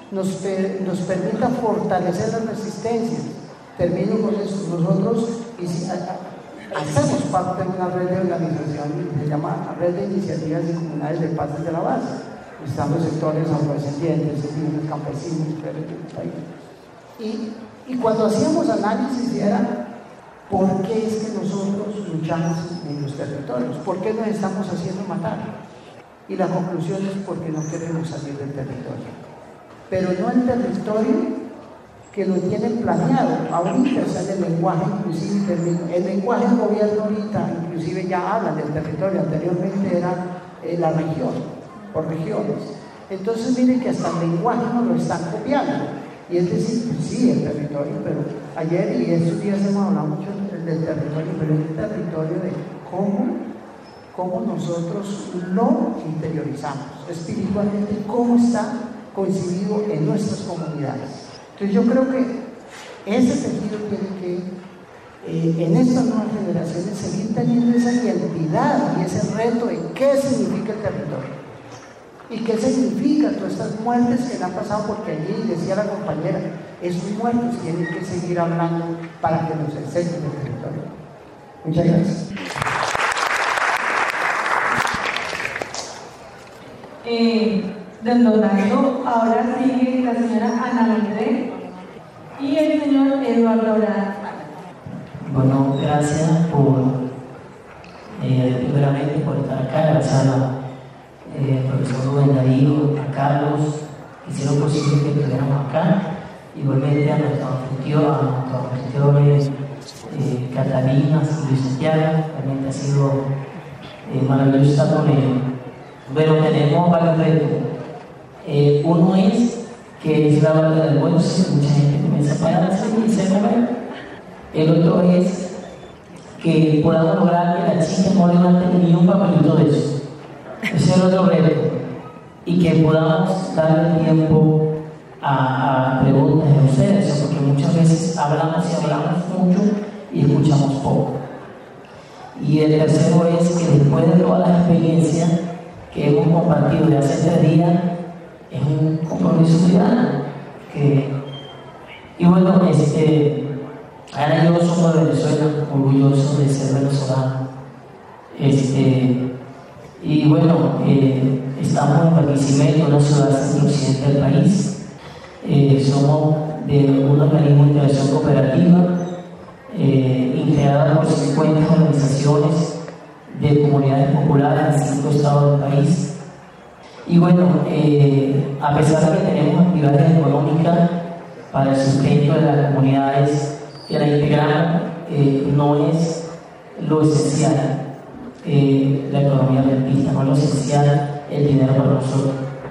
fortalecer las resistencias. Termino con eso. Nosotros hacemos parte de una red de organización que se llama Red de Iniciativas y Comunidades de Paz desde la Base. Están los sectores afrodescendientes, indígenas, campesinos, mujeres del país. Y cuando hacíamos análisis era ¿por qué es que nosotros luchamos en los territorios? ¿Por qué nos estamos haciendo matar? Y la conclusión es porque no queremos salir del territorio. Pero no el territorio que lo tienen planeado. Ahorita sale el lenguaje, inclusive el lenguaje del gobierno ahorita, inclusive ya hablan del territorio. Anteriormente era la región, por regiones. Entonces miren que hasta el lenguaje nos lo están copiando. Y es decir, pues sí, el territorio, pero ayer y estos días hemos hablado mucho del territorio, pero es el territorio de cómo nosotros lo interiorizamos espiritualmente, cómo está coincidido en nuestras comunidades. Entonces yo creo que ese tejido tiene que, en estas nuevas generaciones, seguir teniendo esa identidad y ese reto de qué significa el territorio. ¿Y qué significa todas estas muertes que le han pasado? Porque allí, decía la compañera, esos muertos tienen que seguir hablando para que nos enseñen el territorio. Muchas gracias. Don Donaldo, ahora sigue la señora Ana André y el señor Eduardo Orán. Bueno, gracias primeramente por estar acá, gracias al profesor Rubén Darío, a Carlos, que hicieron posible que estuviéramos acá, igualmente a nuestros anfitriones Catalina y Luis Santiago. Realmente ha sido maravilloso estar con ellos. Bueno, tenemos varios retos. Uno es que es la hora del almuerzo, mucha gente comienza a pararse y se comer. El otro es que podamos lograr que las chicas no levanten ni un papelito de eso. Ese es el otro reto. Y que podamos darle tiempo a preguntas de ustedes, porque muchas veces hablamos mucho y escuchamos poco. Y el tercero es que después de todas las experiencias que hemos compartido de hace 3 días, es un compromiso ciudadano. Y bueno, ahora yo somos de Venezuela, orgulloso de ser venezolano. Y bueno, estamos en Barquisimeto, una ciudad centro-occidente del país. Somos de un organismo de integración cooperativa integrada por 50 organizaciones de comunidades populares en 5 estados del país. Y bueno, a pesar de que tenemos actividades económicas para el sustento de las comunidades que la integramos, no es lo esencial. La economía rentista, no es lo esencial el dinero para nosotros.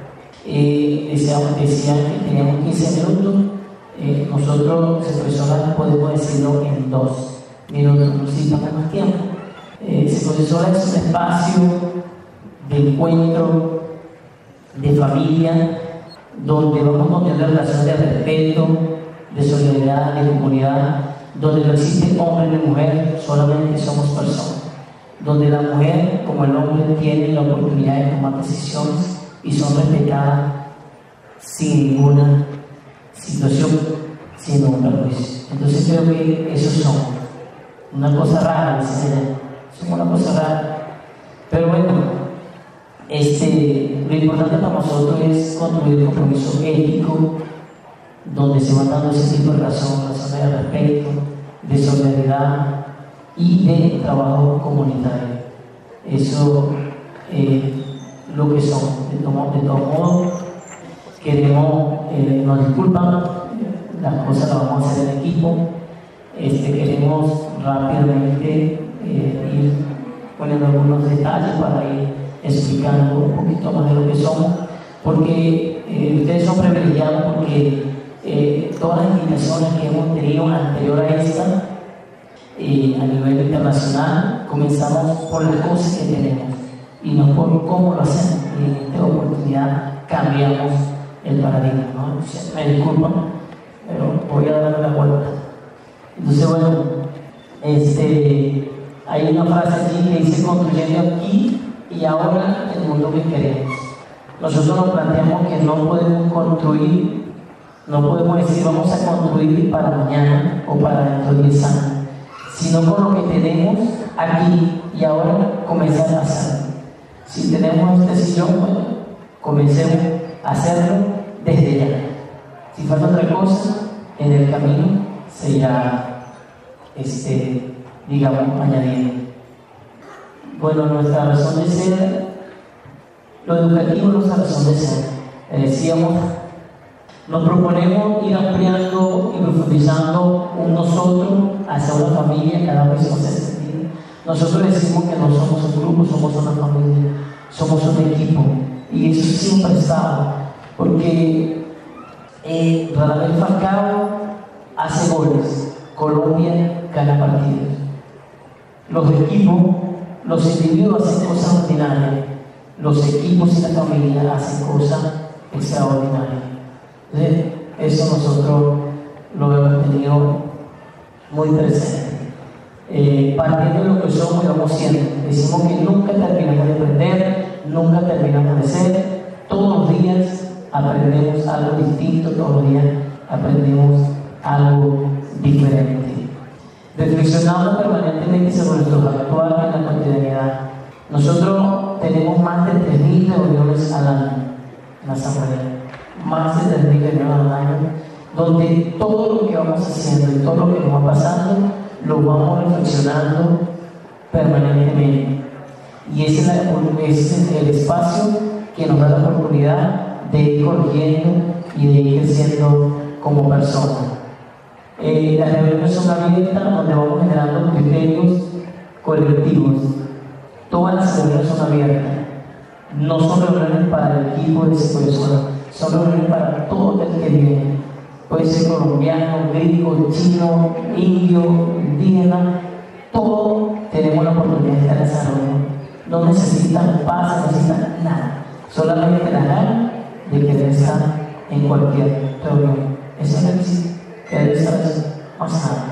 Decían que teníamos 15 minutos, nosotros, profesora, podemos decirlo en 2 minutos, no necesitamos más tiempo. Profesora es un espacio de encuentro, de familia, donde vamos a tener relaciones de respeto, de solidaridad, de comunidad, donde no existe hombre ni mujer, solamente somos personas. Donde la mujer, como el hombre, tiene la oportunidad de tomar decisiones y son respetadas sin ninguna situación, sin ningún perjuicio. Entonces creo que eso son una cosa rara, son una cosa rara. Pero bueno, lo importante para nosotros es construir un compromiso ético, donde se van dando ese tipo de razones de respeto, de solidaridad y de trabajo comunitario. Eso es lo que son. De todo modo, queremos, nos disculpan, las cosas las vamos a hacer en equipo. Queremos rápidamente ir poniendo algunos detalles para ir explicando un poquito más de lo que somos, porque ustedes son privilegiados porque todas las invitaciones que hemos tenido anterior a esta, a nivel internacional, comenzamos por las cosas que tenemos y no por cómo lo hacemos. Y en esta oportunidad cambiamos el paradigma, ¿no? O sea, me disculpan, pero voy a darle la vuelta. Entonces, bueno, hay una frase allí que dice: construyendo aquí y ahora el mundo que queremos. Nosotros nos planteamos que no podemos construir, no podemos decir vamos a construir para mañana o para dentro de 10 años, sino con lo que tenemos aquí y ahora comenzar a hacerlo. Si tenemos este sillón, bueno, comencemos a hacerlo desde ya. Si falta otra cosa, en el camino se irá, digamos, añadiendo. Bueno, nuestra razón de ser, lo educativo es nuestra razón de ser. Decíamos, nos proponemos ir ampliando y profundizando un nosotros hacia una familia cada vez más extendida. Nosotros decimos que no somos un grupo, somos una familia, somos un equipo, y eso siempre ha estado, porque Radamel Falcao hace goles, Colombia gana partidos. Los equipos, los individuos hacen cosas ordinarias, los equipos y la familia hacen cosas extraordinarias. Entonces, eso nosotros lo hemos tenido muy presente. Partiendo de lo que somos y vamos siendo, decimos que nunca terminamos de aprender, nunca terminamos de ser, todos los días aprendemos algo distinto, todos los días aprendemos algo diferente. Reflexionamos permanentemente sobre nuestros actuales en la cotidianidad. Nosotros tenemos más de 3.000 reuniones al año en la asamblea, más de 3.000 reuniones al año, donde todo lo que vamos haciendo y todo lo que nos va pasando lo vamos reflexionando permanentemente. Y ese es el espacio que nos da la oportunidad de ir corrigiendo y de ir creciendo como personas. Las reuniones son abiertas, donde vamos generando criterios colectivos. Todas las reuniones son abiertas. No son reuniones para el equipo de esa persona, son reuniones para todo el que viene. Puede ser colombiano, griego, chino, indio, indígena, todos tenemos la oportunidad de estar en esa reunión. No necesitan paz, no necesitan nada, solamente la gana de querer estar en cualquier reunión. Eso no existe, querer estar más nada.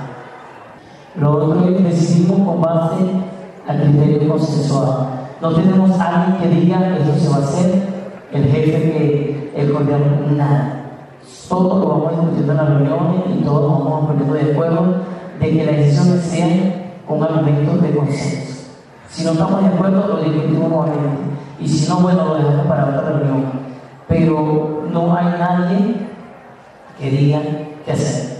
Lo otro es que decidimos con base al criterio consensuado. No tenemos a alguien que diga esto se va a hacer, el jefe que el coordinador, nada. Todos lo vamos discutiendo en las reuniones y todos nos vamos poniendo de acuerdo de que las decisiones sean con argumentos de consenso. Si no estamos de acuerdo, lo discutimos nuevamente. Y si no, bueno, lo dejamos para otra reunión. Pero no hay nadie que diga qué hacer.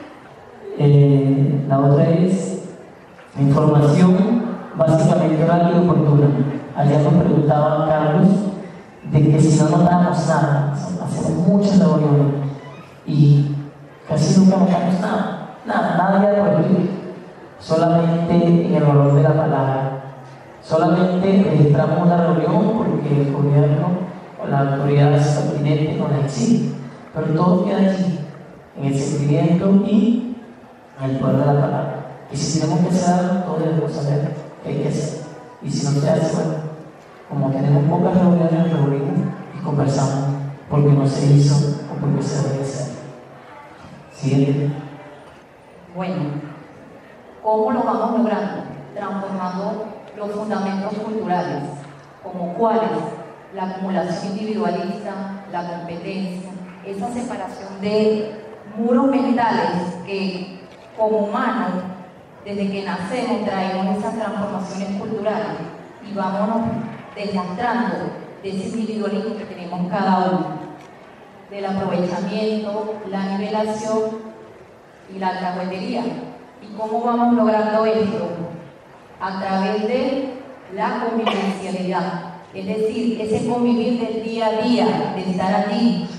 La otra es información básicamente oral y oportuna. Ayer nos preguntaba Carlos de que si no notamos nada, hacemos muchas reuniones y casi nunca notamos nada ya por aquí, solamente en el valor de la palabra. Solamente registramos la reunión porque el gobierno o la autoridad pertinente nos la exige, pero todo queda allí, en el sentimiento y en el poder de la palabra. Y si tenemos que hacer algo, todos debemos saber qué hay que hacer. Y si no se hace, bueno, como tenemos pocas reuniones, nos reunimos y conversamos porque no se hizo o porque se debe hacer. Siguiente. Bueno, ¿cómo lo vamos logrando? Transformando los fundamentos culturales, como cuáles: la acumulación individualista, la competencia, esa separación de muros mentales que como humanos, desde que nacemos, traemos esas transformaciones culturales y vámonos demostrando de ese individualismo que tenemos cada uno, del aprovechamiento, la nivelación y la alcahuetería. ¿Y cómo vamos logrando esto? A través de la convivencialidad, es decir, ese convivir del día a día, de estar allí,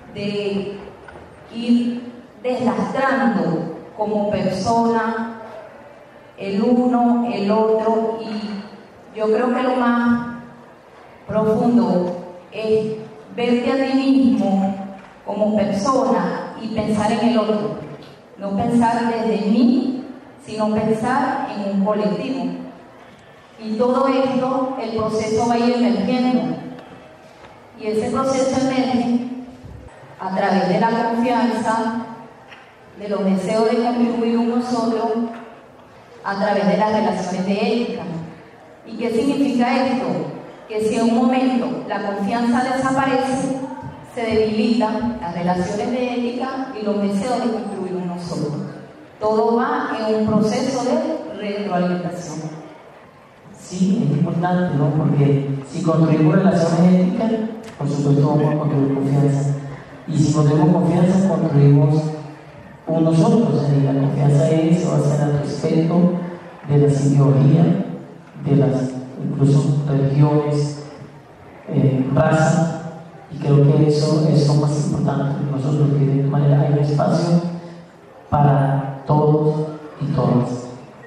de ir deslastrando como persona el uno, el otro, y yo creo que lo más profundo es verte a ti mismo como persona y pensar en el otro, no pensar desde mí, sino pensar en un colectivo. Y todo esto, el proceso va a ir emergiendo, y ese proceso emerge a través de la confianza, de los deseos de contribuir unos otros, a través de las relaciones de ética. ¿Y qué significa esto? Que si en un momento la confianza desaparece, se debilitan las relaciones de ética y los deseos de contribuir unos otros. Todo va en un proceso de retroalimentación. Sí, es importante, ¿no? Porque si construimos relaciones éticas, por supuesto vamos a construir confianza. Y si construimos confianza, construimos nosotros. Y la confianza es basada en el respeto de las ideologías, de las incluso religiones, raza, y creo que eso es lo más importante de nosotros, que de esta manera hay un espacio para todos y todas.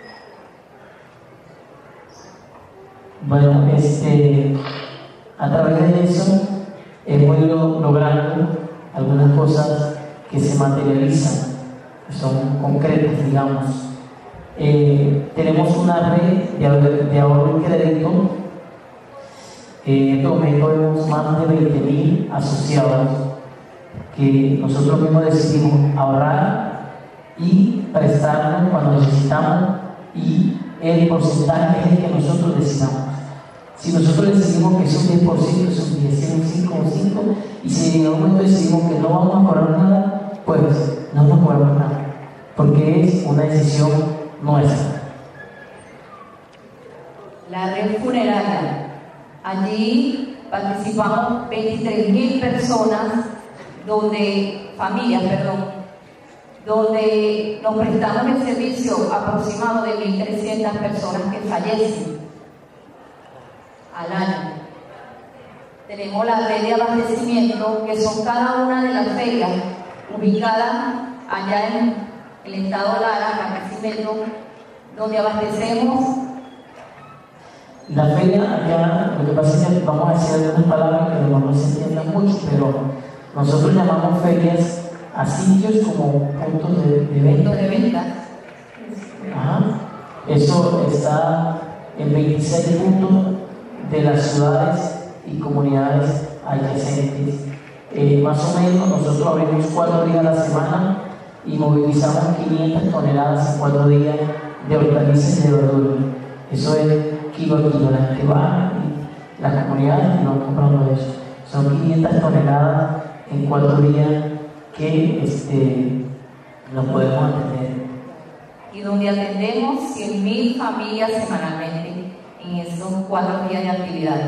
Bueno, a través de eso hemos ido logrando algunas cosas que se materializan, que son concretas, digamos. Tenemos una red de ahorro y crédito. En este momento tenemos más de 20.000 asociados que nosotros mismos decidimos ahorrar y prestarnos cuando necesitamos, y el porcentaje es el que nosotros decidamos. Si nosotros decidimos que es un 10%, es un 10, es un 5 o 5, y si en algún momento decidimos que no vamos a cobrar nada, pues no vamos a cobrar nada, porque es una decisión nuestra. La red funeraria. Allí participamos 23.000 personas, familias, donde nos prestamos el servicio aproximado de 1.300 personas que fallecen al año. Tenemos la red de abastecimiento, que son cada una de las ferias ubicadas allá en el estado Lara, Barquisimeto, donde abastecemos. La feria acá, lo que pasa es que vamos a decir algunas palabras que no se entiendan mucho, pero nosotros llamamos ferias a sitios como puntos de venta. Puntos de venta. Ajá. Eso está en 26 puntos de las ciudades y comunidades adyacentes. Más o menos nosotros abrimos 4 días a la semana y movilizamos 500 toneladas en 4 días de hortalizas y de verduras. Eso es kilo a kilo. La gente va y las comunidades no comprando eso. Son 500 toneladas en 4 días que nos podemos atender. Y donde atendemos 100.000 familias semanalmente en esos 4 días de actividades.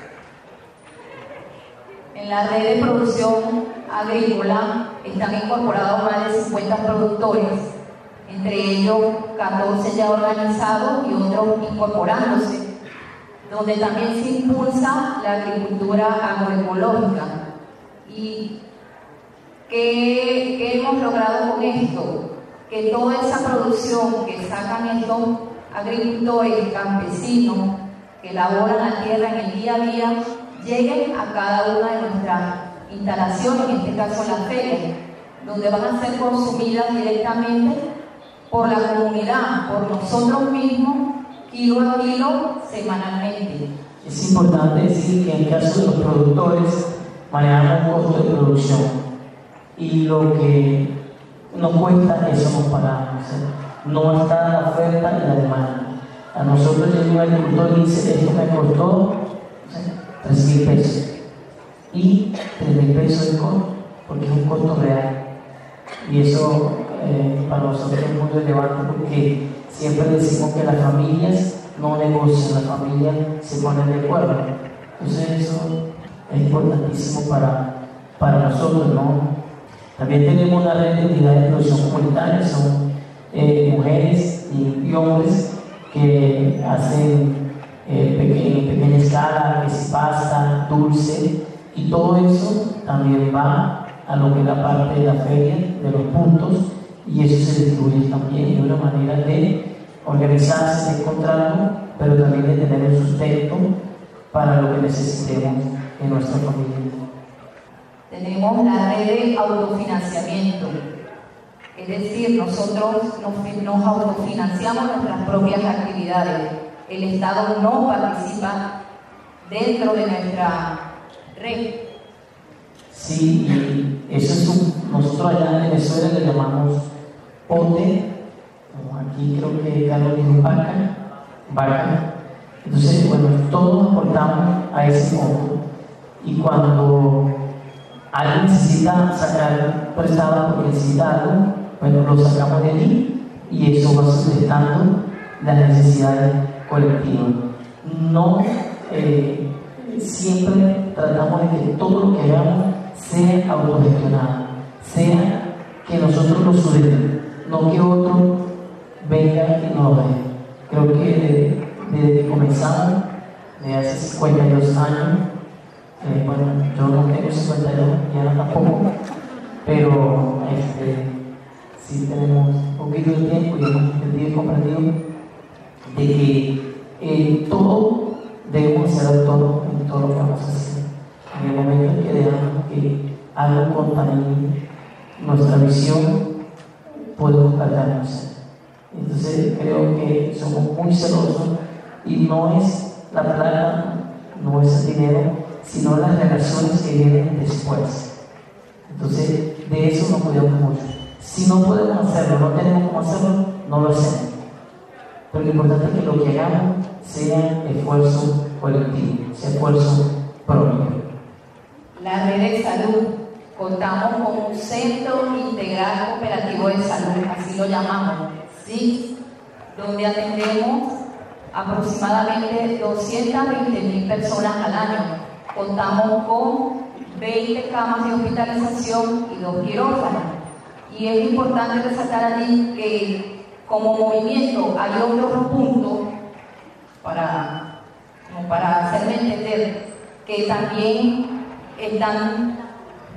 En la red de producción agrícola están incorporados más de 50 productores, entre ellos 14 ya organizados y otros incorporándose, donde también se impulsa la agricultura agroecológica. ¿Y qué hemos logrado con esto? Que toda esa producción que sacan estos agricultores, campesinos, que elaboran la tierra en el día a día, lleguen a cada una de nuestras instalaciones, en este caso la feria, donde van a ser consumidas directamente por la comunidad, por nosotros mismos, kilo a kilo, semanalmente. Es importante decir que en el caso de los productores manejamos un costo de producción, y lo que nos cuesta, eso nos pagamos. No está la oferta y la demanda. A nosotros llega un agricultor y dice: esto me costó 3.000 pesos, y 3.000 pesos de costo, porque es un costo real, y eso para nosotros es muy relevante, porque siempre decimos que las familias no negocian, las familias se ponen de acuerdo. Entonces eso es importantísimo para nosotros, ¿no? También tenemos una red de entidades de producción comunitaria, son mujeres y hombres que hacen en pequeña escala, que es pasta, dulce, y todo eso también va a lo que es la parte de la feria, de los puntos, y eso se distribuye también de una manera de organizarse, de encontrarlo, pero también de tener el sustento para lo que necesitemos en nuestra familia. Tenemos la red de autofinanciamiento, es decir, nosotros nos autofinanciamos nuestras propias actividades. El Estado no participa dentro de nuestra red. Sí, y eso es nosotros allá en Venezuela le llamamos POTE, como aquí creo que Carlos dijo vaca. Entonces, bueno, todos aportamos a ese fondo, y cuando alguien necesita sacar prestado porque necesita algo, bueno, lo sacamos de allí y eso va sustentando las necesidades colectivas. No siempre tratamos de que todo lo que hagamos sea autogestionado, sea que nosotros lo subimos, no que otro venga y nos lo vea. Creo que desde que comenzamos, de hace 52 años, bueno, yo no tengo 52, ya tampoco, pero sí tenemos un poquito de tiempo y hemos entendido y comprendido de que todo debemos ser autónomos en todo lo que vamos a hacer. En el momento en que dejamos que algo contamine nuestra visión, podemos perdernos. Entonces creo que somos muy celosos y no es la plata, no es el dinero, sino las relaciones que vienen después. Entonces de eso nos cuidamos mucho. Si no podemos hacerlo, no tenemos cómo hacerlo, no lo hacemos. Pero lo importante es que lo que hagamos sea esfuerzo colectivo, sea esfuerzo propio. La red de salud. Contamos con un Centro Integral Cooperativo de Salud, así lo llamamos, ¿sí? Donde atendemos aproximadamente 220.000 personas al año. Contamos con 20 camas de hospitalización y 2 quirófanos. Y es importante resaltar allí que como movimiento hay otros puntos para hacerme entender que también están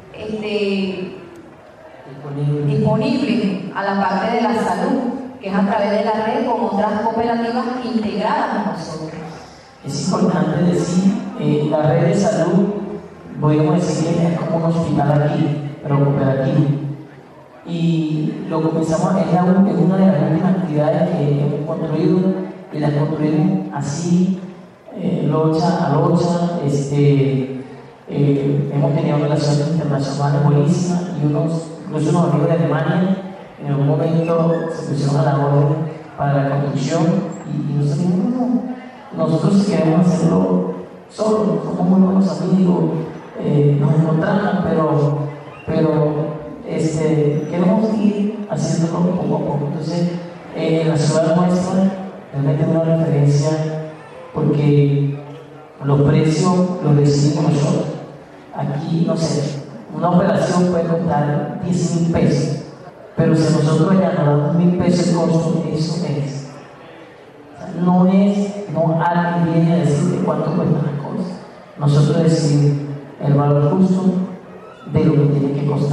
disponibles a la parte de la salud, que es a través de la red con otras cooperativas integradas a nosotros. Es importante decir, la red de salud, podemos decir que es como un hospital aquí, pero cooperativo. Y lo comenzamos, es una de las últimas actividades que hemos construido, y la construimos así, locha a locha. Hemos tenido relaciones internacionales buenísimas, y incluso unos amigos de Alemania en algún momento se pusieron a la orden para la construcción, y nosotros dijimos, nosotros queremos hacerlo solos, somos muy buenos amigos, nos encontramos, pero queremos ir haciéndolo poco a poco. Entonces, la ciudad nuestra realmente es una referencia, porque los precios los decidimos nosotros. Aquí, no sé, una operación puede costar 10.000 pesos, pero si nosotros ya nos damos 1.000 pesos el costo, eso es. No alguien viene a decirte cuánto cuestan las cosas. Nosotros decidimos el valor justo de lo que tiene que costar.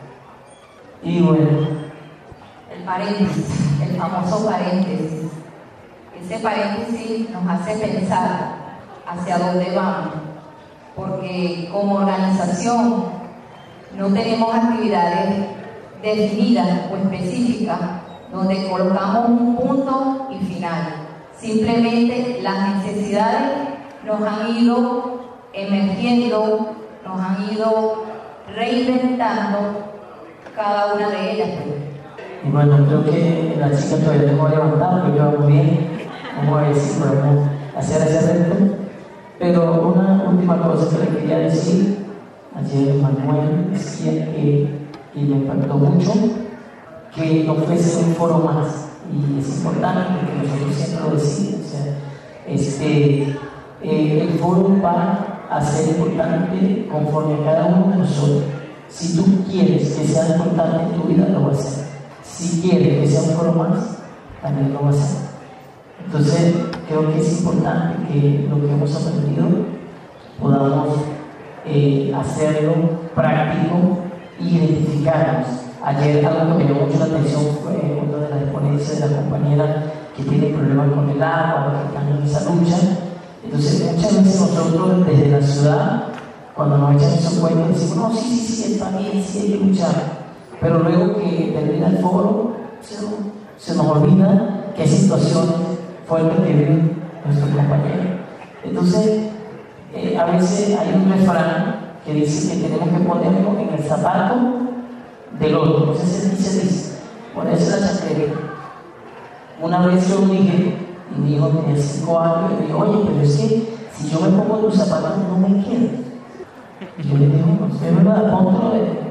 Y bueno, el paréntesis, el famoso paréntesis. Ese paréntesis nos hace pensar hacia dónde vamos, porque como organización no tenemos actividades definidas o específicas donde colocamos un punto y final. Simplemente las necesidades nos han ido emergiendo, nos han ido reinventando cada una de ellas. Y bueno, creo que la chica todavía no va a levantar, creo que vamos bien. Vamos a ver si podemos hacer ese reto. Pero una última cosa que le quería decir, ayer Manuel decía que, y me impactó mucho, que no fuese un foro más. Y es importante porque nosotros siempre lo decimos, o sea, el foro va a ser importante conforme a cada uno de nosotros. Si tú quieres que sea importante en tu vida, lo va a hacer. Si quieres que sea un foro más, también lo va a hacer. Entonces, creo que es importante que lo que hemos aprendido podamos hacerlo práctico y identificarnos. Ayer algo que me llamó mucho la atención fue una de las ponencias de la compañera que tiene problemas con el agua, que están en esa lucha. Entonces, muchas veces nosotros desde la ciudad, cuando nos echan esos cuentos, decimos, no, sí, está bien, sí hay que luchar. Pero luego que termina el foro, se nos olvida que hay situaciones fuertes que viven nuestros compañeros. Entonces, a veces hay un refrán que dice que tenemos que ponernos en el zapato del otro. No sé si se dice, ponerse la chaqueta. Una vez yo dije, y mi hijo tenía 5 años, y me dijo, oye, pero es que si yo me pongo tus zapatos no me quedan. Y yo le dije, pues es verdad, póntelo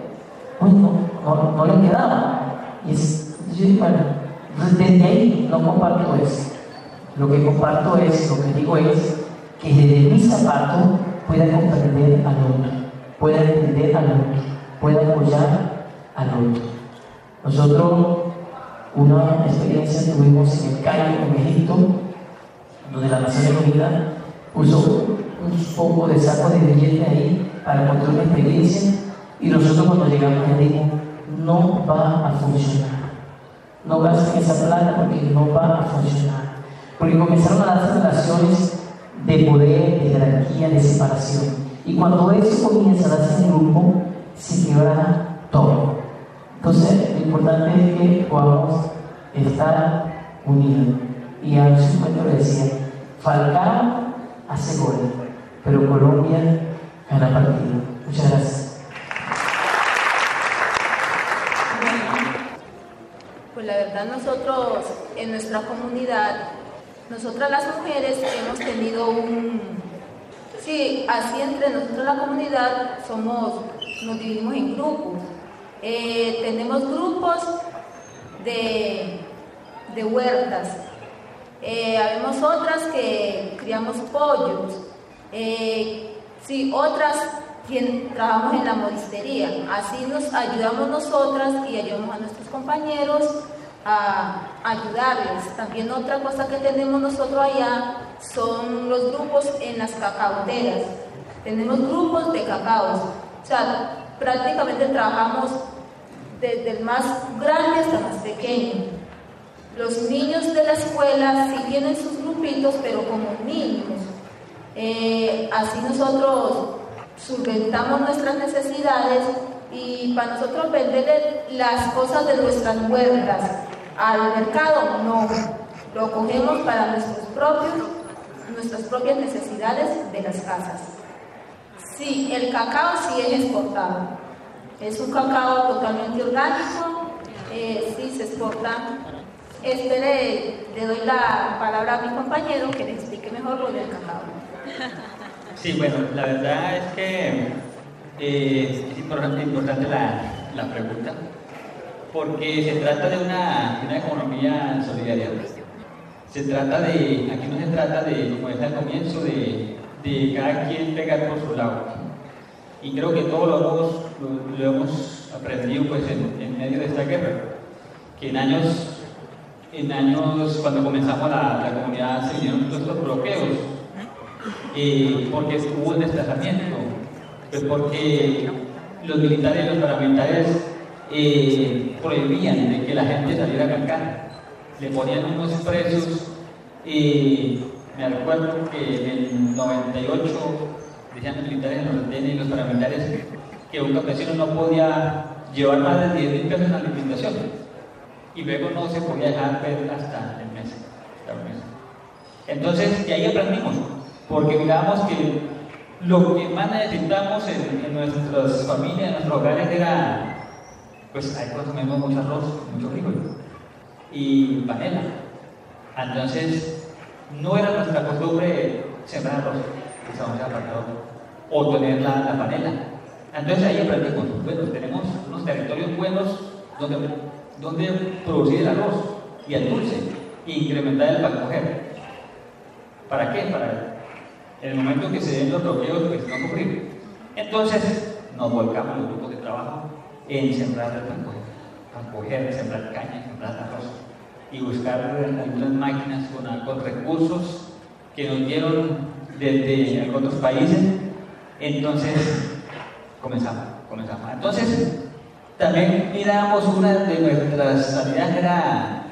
no le quedaba. Y yo dije, bueno, desde ahí no comparto eso. Lo que comparto es, lo que digo es, que desde mi zapato pueda comprender al otro, pueda entender al otro, pueda apoyar al otro. Nosotros, una experiencia tuvimos en el Cairo, en Egipto, donde la Nación Unida puso un poco de saco de billetes ahí para construir una experiencia, y nosotros cuando llegamos le dijimos, no va a funcionar, no gasten esa plata porque no va a funcionar, porque comenzaron a darse relaciones de poder, de jerarquía, de separación, y cuando eso comienza a darse en grupo, se quiebra todo. Entonces, lo importante es que podamos estar unidos. Y a su momento le decía, Falcao hace goles, pero Colombia gana partido. Muchas gracias. Pues la verdad, nosotros en nuestra comunidad, nosotras las mujeres hemos tenido así entre nosotros la comunidad nos dividimos en grupos. Tenemos grupos de huertas, habemos otras que criamos pollos, otras trabajamos en la modistería. Así nos ayudamos nosotras y ayudamos a nuestros compañeros a ayudarles. También otra cosa que tenemos nosotros allá son los grupos en las cacaoteras. Tenemos grupos de cacaos, o sea, prácticamente trabajamos desde el más grande hasta el más pequeño. Los niños de la escuela sí tienen sus grupitos, pero como niños. Así nosotros solventamos nuestras necesidades, y para nosotros vender las cosas de nuestras huertas al mercado, no. Lo cogemos para nuestras propias necesidades de las casas. Sí, el cacao sí es exportado. Es un cacao totalmente orgánico, sí se exporta. Le doy la palabra a mi compañero que le explique mejor lo del cacao. Sí, bueno, la verdad es que es importante la pregunta, porque se trata de una economía solidaria. Aquí no se trata de, como decía al comienzo, de cada quien pegar por su lado. Y creo que todos lo hemos aprendido pues, en medio de esta guerra, que en años cuando comenzamos la comunidad se vinieron todos estos bloqueos, porque hubo un desplazamiento, pues porque los militares y los paramilitares prohibían de que la gente saliera a cancar, le ponían unos precios, me acuerdo que en el 98 decían los militares en los retenes y los paramilitares que un campesino no podía llevar más de 10.000 pesos en alimentación, y luego no se podía dejar ver hasta el mes. Entonces, de ahí aprendimos, porque miramos que lo que más necesitamos en nuestras familias, en nuestros hogares era, pues ahí consumimos mucho arroz, mucho frijol y panela. Entonces, no era nuestra costumbre sembrar arroz, que estábamos apartados, o tener la panela. Entonces ahí aprendimos, bueno, tenemos unos territorios buenos donde producir el arroz y el dulce, e incrementar el recoger. ¿Para qué? Para en el momento que se den los bloqueos, pues no sufrir. Entonces nos volcamos los grupos de trabajo en sembrar el recoger, sembrar caña, sembrar arroz, y buscar algunas máquinas con recursos que nos dieron desde otros países. Entonces comenzamos. Entonces También miramos, una de nuestras tareas era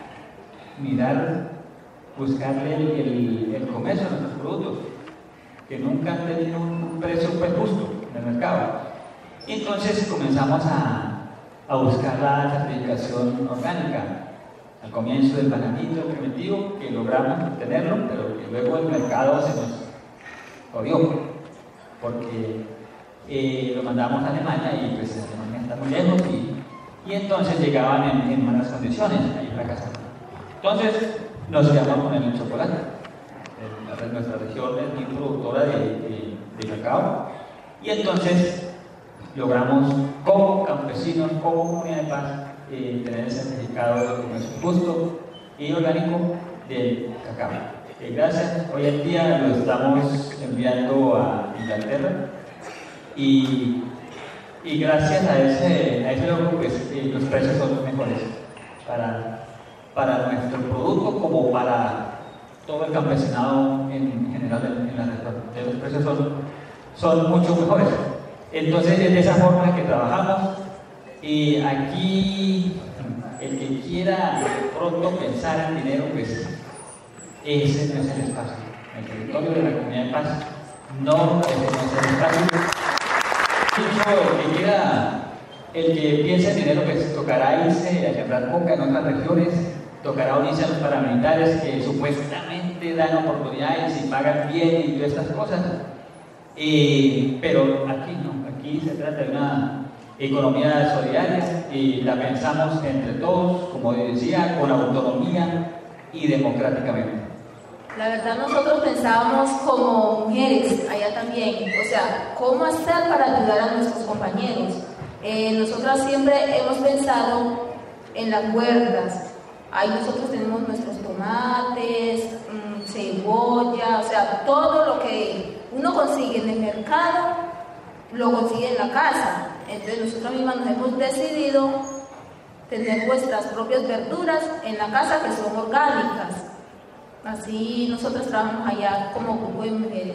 buscarle el comercio a nuestros productos, que nunca han tenido un precio pues justo en el mercado. Y entonces comenzamos a buscar la certificación orgánica. Al comienzo del bananito primitivo, que logramos tenerlo, pero que luego el mercado se nos jodió, porque lo mandamos a Alemania y pues Alemania está muy lejos y entonces llegaban en malas condiciones, ahí fracasaron. Entonces nos quedamos con el chocolate. Nuestra región es muy productora de cacao y entonces logramos como campesinos, como comunidad de paz, tener el certificado de comercio justo y orgánico del cacao. Gracias, hoy en día lo estamos enviando a Inglaterra y gracias a ese logro pues, los precios son mejores para nuestro producto como para todo el campesinado en general en la región. Los precios son mucho mejores. Entonces es de esa forma que trabajamos y aquí el que quiera pronto pensar en dinero pues ese no es el espacio. El territorio de la comunidad de paz no es el espacio. El que piense en dinero pues tocará irse a sembrar coca en otras regiones, tocará unirse a los paramilitares que supuestamente dan oportunidades y pagan bien y todas estas cosas, pero aquí no, aquí se trata de una economía solidaria y la pensamos entre todos, como decía, con autonomía y democráticamente. La verdad nosotros pensábamos como mujeres allá también, o sea, cómo hacer para ayudar a nuestros compañeros. Nosotras siempre hemos pensado en las huertas. Ahí nosotros tenemos nuestros tomates, cebolla, o sea, todo lo que uno consigue en el mercado, lo consigue en la casa. Entonces nosotros mismas nos hemos decidido tener nuestras propias verduras en la casa que son orgánicas. Así nosotros trabajamos allá como grupo de mujeres.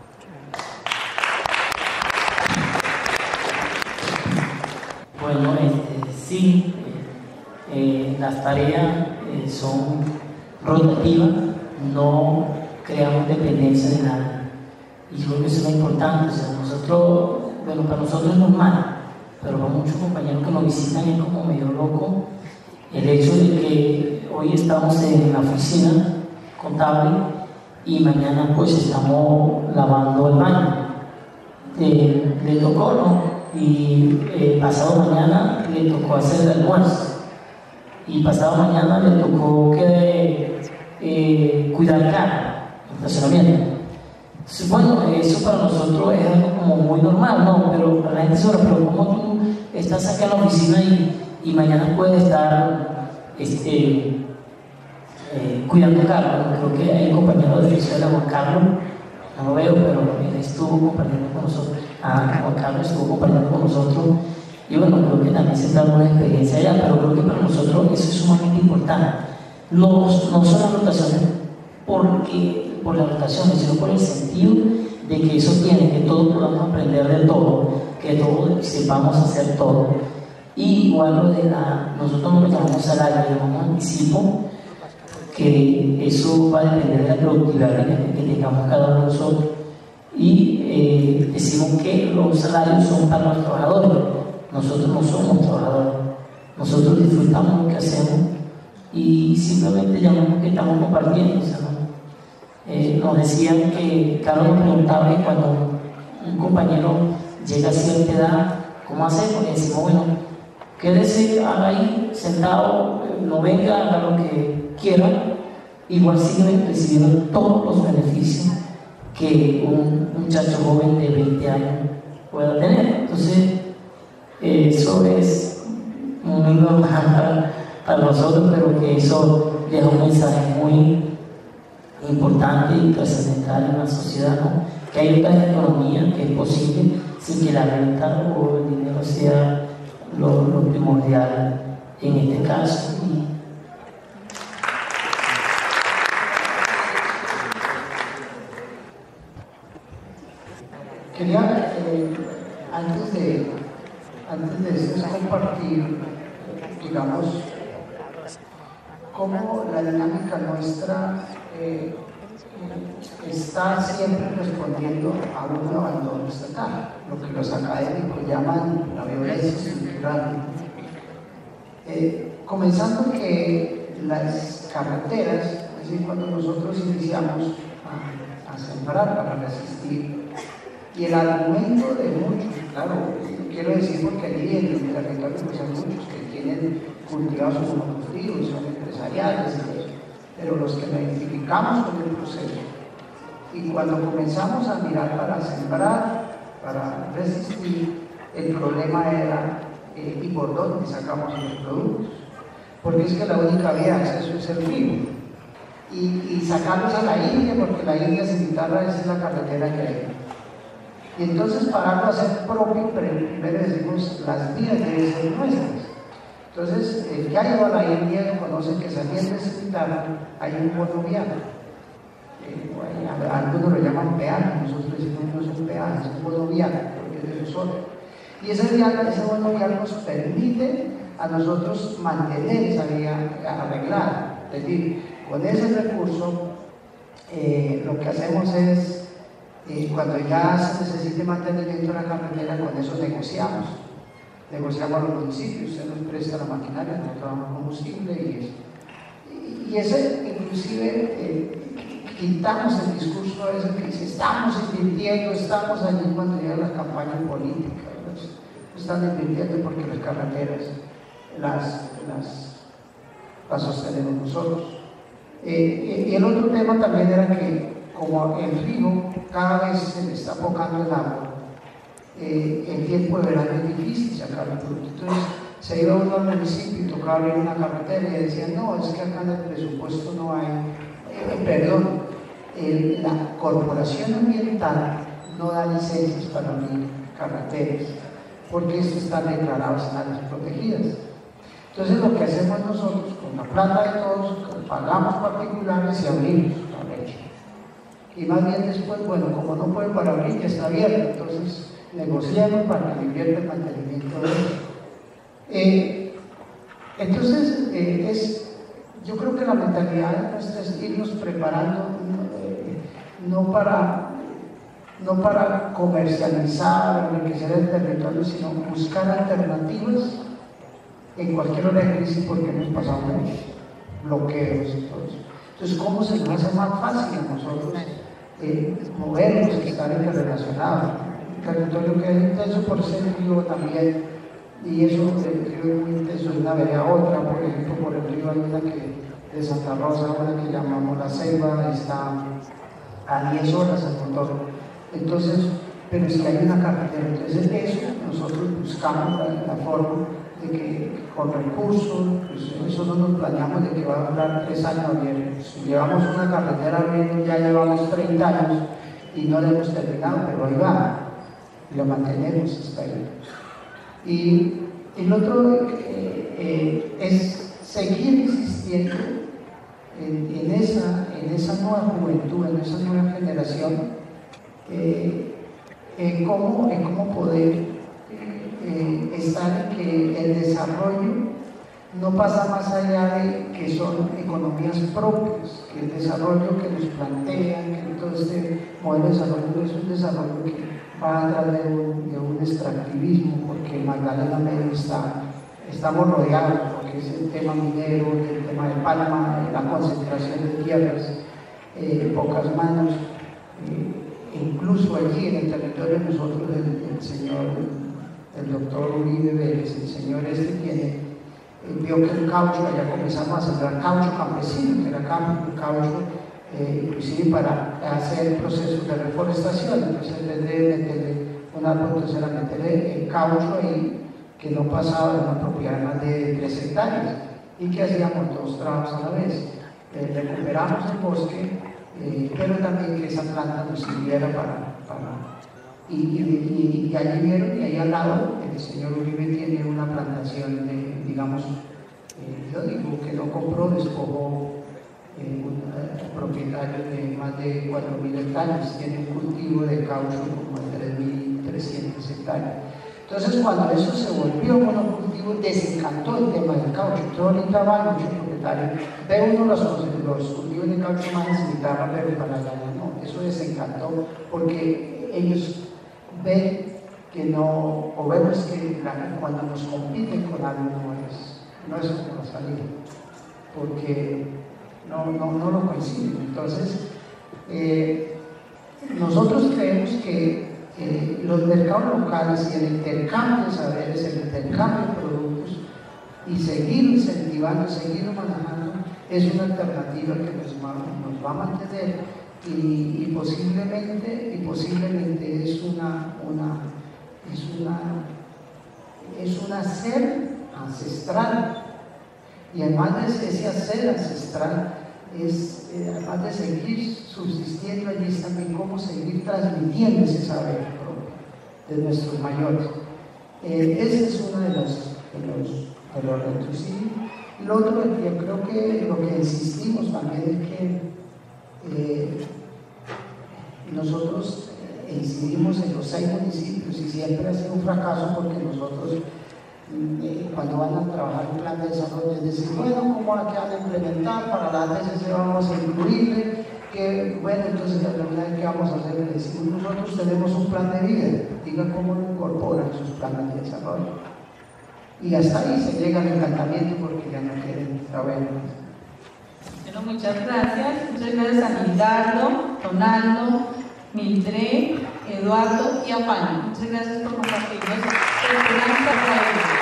Bueno, sí, las tareas son rotativas, no creamos dependencia de nada. Y yo creo que eso es lo importante. O sea, nosotros, bueno, para nosotros es normal, pero para muchos compañeros que nos visitan es como medio loco el hecho de que hoy estamos en la oficina contable y mañana pues estamos lavando el baño. Le tocó, ¿no? Y pasado mañana le tocó hacer el almuerzo y pasado mañana le tocó cuidar el carro, el estacionamiento. Entonces, bueno, eso para nosotros es algo como muy normal, ¿no? Pero para la gente se pero ¿cómo tú estás acá en la oficina y mañana puedes estar cuidando el carro? Creo que hay un compañero de Venezuela, Juan Carlos, no lo veo, pero él estuvo compartiendo con nosotros. Juan Carlos estuvo compartiendo con nosotros. Y bueno, creo que también se trata de una experiencia allá, pero creo que para nosotros eso es sumamente importante. No son las rotaciones por las rotaciones, sino por el sentido de que eso tiene que todos podamos aprender de todo, que todos sepamos hacer todo. Y igual lo de nosotros no lo llamamos salario, lo llamamos anticipo, que eso va a depender de la productividad que tengamos cada uno de nosotros. Y decimos que los salarios son para los trabajadores. Nosotros no somos trabajadores, nosotros disfrutamos lo que hacemos y simplemente llamamos que estamos compartiendo. O sea, nos decían que Carlos nos preguntaba que cuando un compañero llega a cierta edad, ¿cómo hacemos? Y decimos, bueno, quédese ahí sentado, no venga, haga lo que quiera, igual sigue recibiendo todos los beneficios que un muchacho joven de 20 años pueda tener. Entonces, eso es muy normal para nosotros, pero que eso deja un mensaje muy importante y trascendental en la sociedad, ¿no? Que hay otras economías que es posible sin que la renta o el dinero sea lo primordial en este caso. Quería, antes interés es compartir, digamos, cómo la dinámica nuestra está siempre respondiendo a un abandono estatal, lo que los académicos llaman la violencia estructural. Comenzando que las carreteras, es decir, cuando nosotros iniciamos a sembrar para resistir, y el argumento de muchos, claro, quiero decir porque allí en el territorio pues hay muchos que tienen cultivados sus monocultivos, son empresariales, pero los que nos identificamos con el proceso, y cuando comenzamos a mirar para sembrar, para resistir, el problema era y por dónde sacamos los productos, porque es que la única vía de acceso es el río, y sacarlos a la India, porque la India sin guitarra es la carretera que hay. Y entonces pararlo a ser propio, primero decimos las vías deben ser nuestras. Entonces, el que ha ido a la India conoce que saliendo de ese guitarra hay un bono vial. Algunos lo llaman peaje, nosotros decimos no es un peaje, es un bono vial, porque es de nosotros. Y ese bono vial nos permite a nosotros mantener esa vía arreglada. Es decir, con ese recurso lo que hacemos es, cuando ya se necesite mantenimiento de la carretera, con eso negociamos a los municipios, usted nos presta la maquinaria, nosotros damos combustible y ese inclusive quitamos el discurso a veces que dice estamos invirtiendo, estamos allí cuando llega la campaña política, no están invirtiendo porque las carreteras las sostenemos nosotros. Y el otro tema también era que como el río cada vez se le está apocando el agua, en tiempo de verano es difícil sacar el producto. Entonces se iba uno al municipio y tocaba abrir una carretera y decían, no, es que acá en el presupuesto no hay, la corporación ambiental no da licencias para abrir carreteras, porque estos están declarados en áreas protegidas. Entonces lo que hacemos nosotros, con la plata de todos, pagamos particulares y abrimos la brecha. Y más bien después, bueno, como no pueden para abrir, ya está abierto, entonces negociamos para que invierta el mantenimiento de eso. Entonces, yo creo que la mentalidad nuestra es irnos preparando no para comercializar o enriquecer el territorio, sino buscar alternativas en cualquier hora de crisis, porque hemos pasado muchos bloqueos y todo eso. Entonces, ¿cómo se nos hace más fácil a nosotros movernos, estar interrelacionados? El territorio que es intenso por ser río también, y eso el río es muy intenso de una vereda a otra. Por ejemplo, por el río hay una de Santa Rosa, una que llamamos La Ceiba, está a 10 horas el motor. Entonces, pero es que hay una carretera, entonces eso nosotros buscamos la forma de que con recursos, pues eso no nos planeamos de que va a durar 3 años abiertos. Si llevamos una carretera abriendo, ya llevamos 30 años y no la hemos terminado, pero ahí va, y la mantenemos hasta ahí. Y el otro es seguir insistiendo en esa nueva juventud, en esa nueva generación, en cómo poder estar en que el desarrollo no pasa más allá de que son economías propias, que el desarrollo que nos plantean, que todo este modelo de desarrollo es un desarrollo que va a través de un extractivismo, porque Magdalena Medio estamos rodeados, porque es el tema minero, el tema de palma, la concentración de tierras, pocas manos. Incluso allí en el territorio nosotros, el doctor Uribe Vélez, el señor vio que el caucho, allá comenzamos a sembrar caucho campesino, que era caucho, inclusive para hacer procesos de reforestación. Entonces en vez de meterle un árbol, entonces era meterle el caucho ahí, que no pasaba de una propiedad de más de 3 hectáreas, y que hacíamos 2 trabajos a la vez. Recuperamos el bosque, pero también que esa planta nos sirviera y allí vieron, y ahí al lado el señor Uribe tiene una plantación de, digamos, yo digo que no compró, despojó un propietario de más de 4.000 hectáreas, tiene un cultivo de caucho como de 3.300 hectáreas. Entonces, cuando eso se volvió monocultivo, desencantó el tema del caucho. Entonces, ahorita va mucho propietario, ve uno los cultivos de caucho más en guitarra, pero para allá no. Eso desencantó porque ellos ven que no, o vemos que cuando nos compiten con algo no es como salir, porque no lo coinciden. Entonces, nosotros creemos que los mercados locales y el intercambio de saberes, el intercambio de productos y seguir incentivando, seguir manejando es una alternativa que nos va a mantener y posiblemente es una hacer ancestral, y además de ese hacer ancestral además de seguir subsistiendo allí, es también cómo seguir transmitiendo ese saber propio de nuestros mayores. Ese es uno de los retos. Y lo otro, yo creo que lo que insistimos también es que nosotros incidimos en los 6 municipios y siempre ha sido un fracaso porque nosotros cuando van a trabajar un plan de desarrollo es decir, bueno, ¿cómo van a implementar? Para la ATCC vamos a incluirle, que bueno, entonces la realidad es que vamos a hacer, le decimos, nosotros tenemos un plan de vida, digan cómo lo incorporan sus planes de desarrollo. Y hasta ahí se llega al encantamiento porque ya no quieren saber más. Bueno, muchas gracias a Gildardo, Ronaldo, Mildred, Eduardo y a Fanny. Muchas gracias por compartirnos.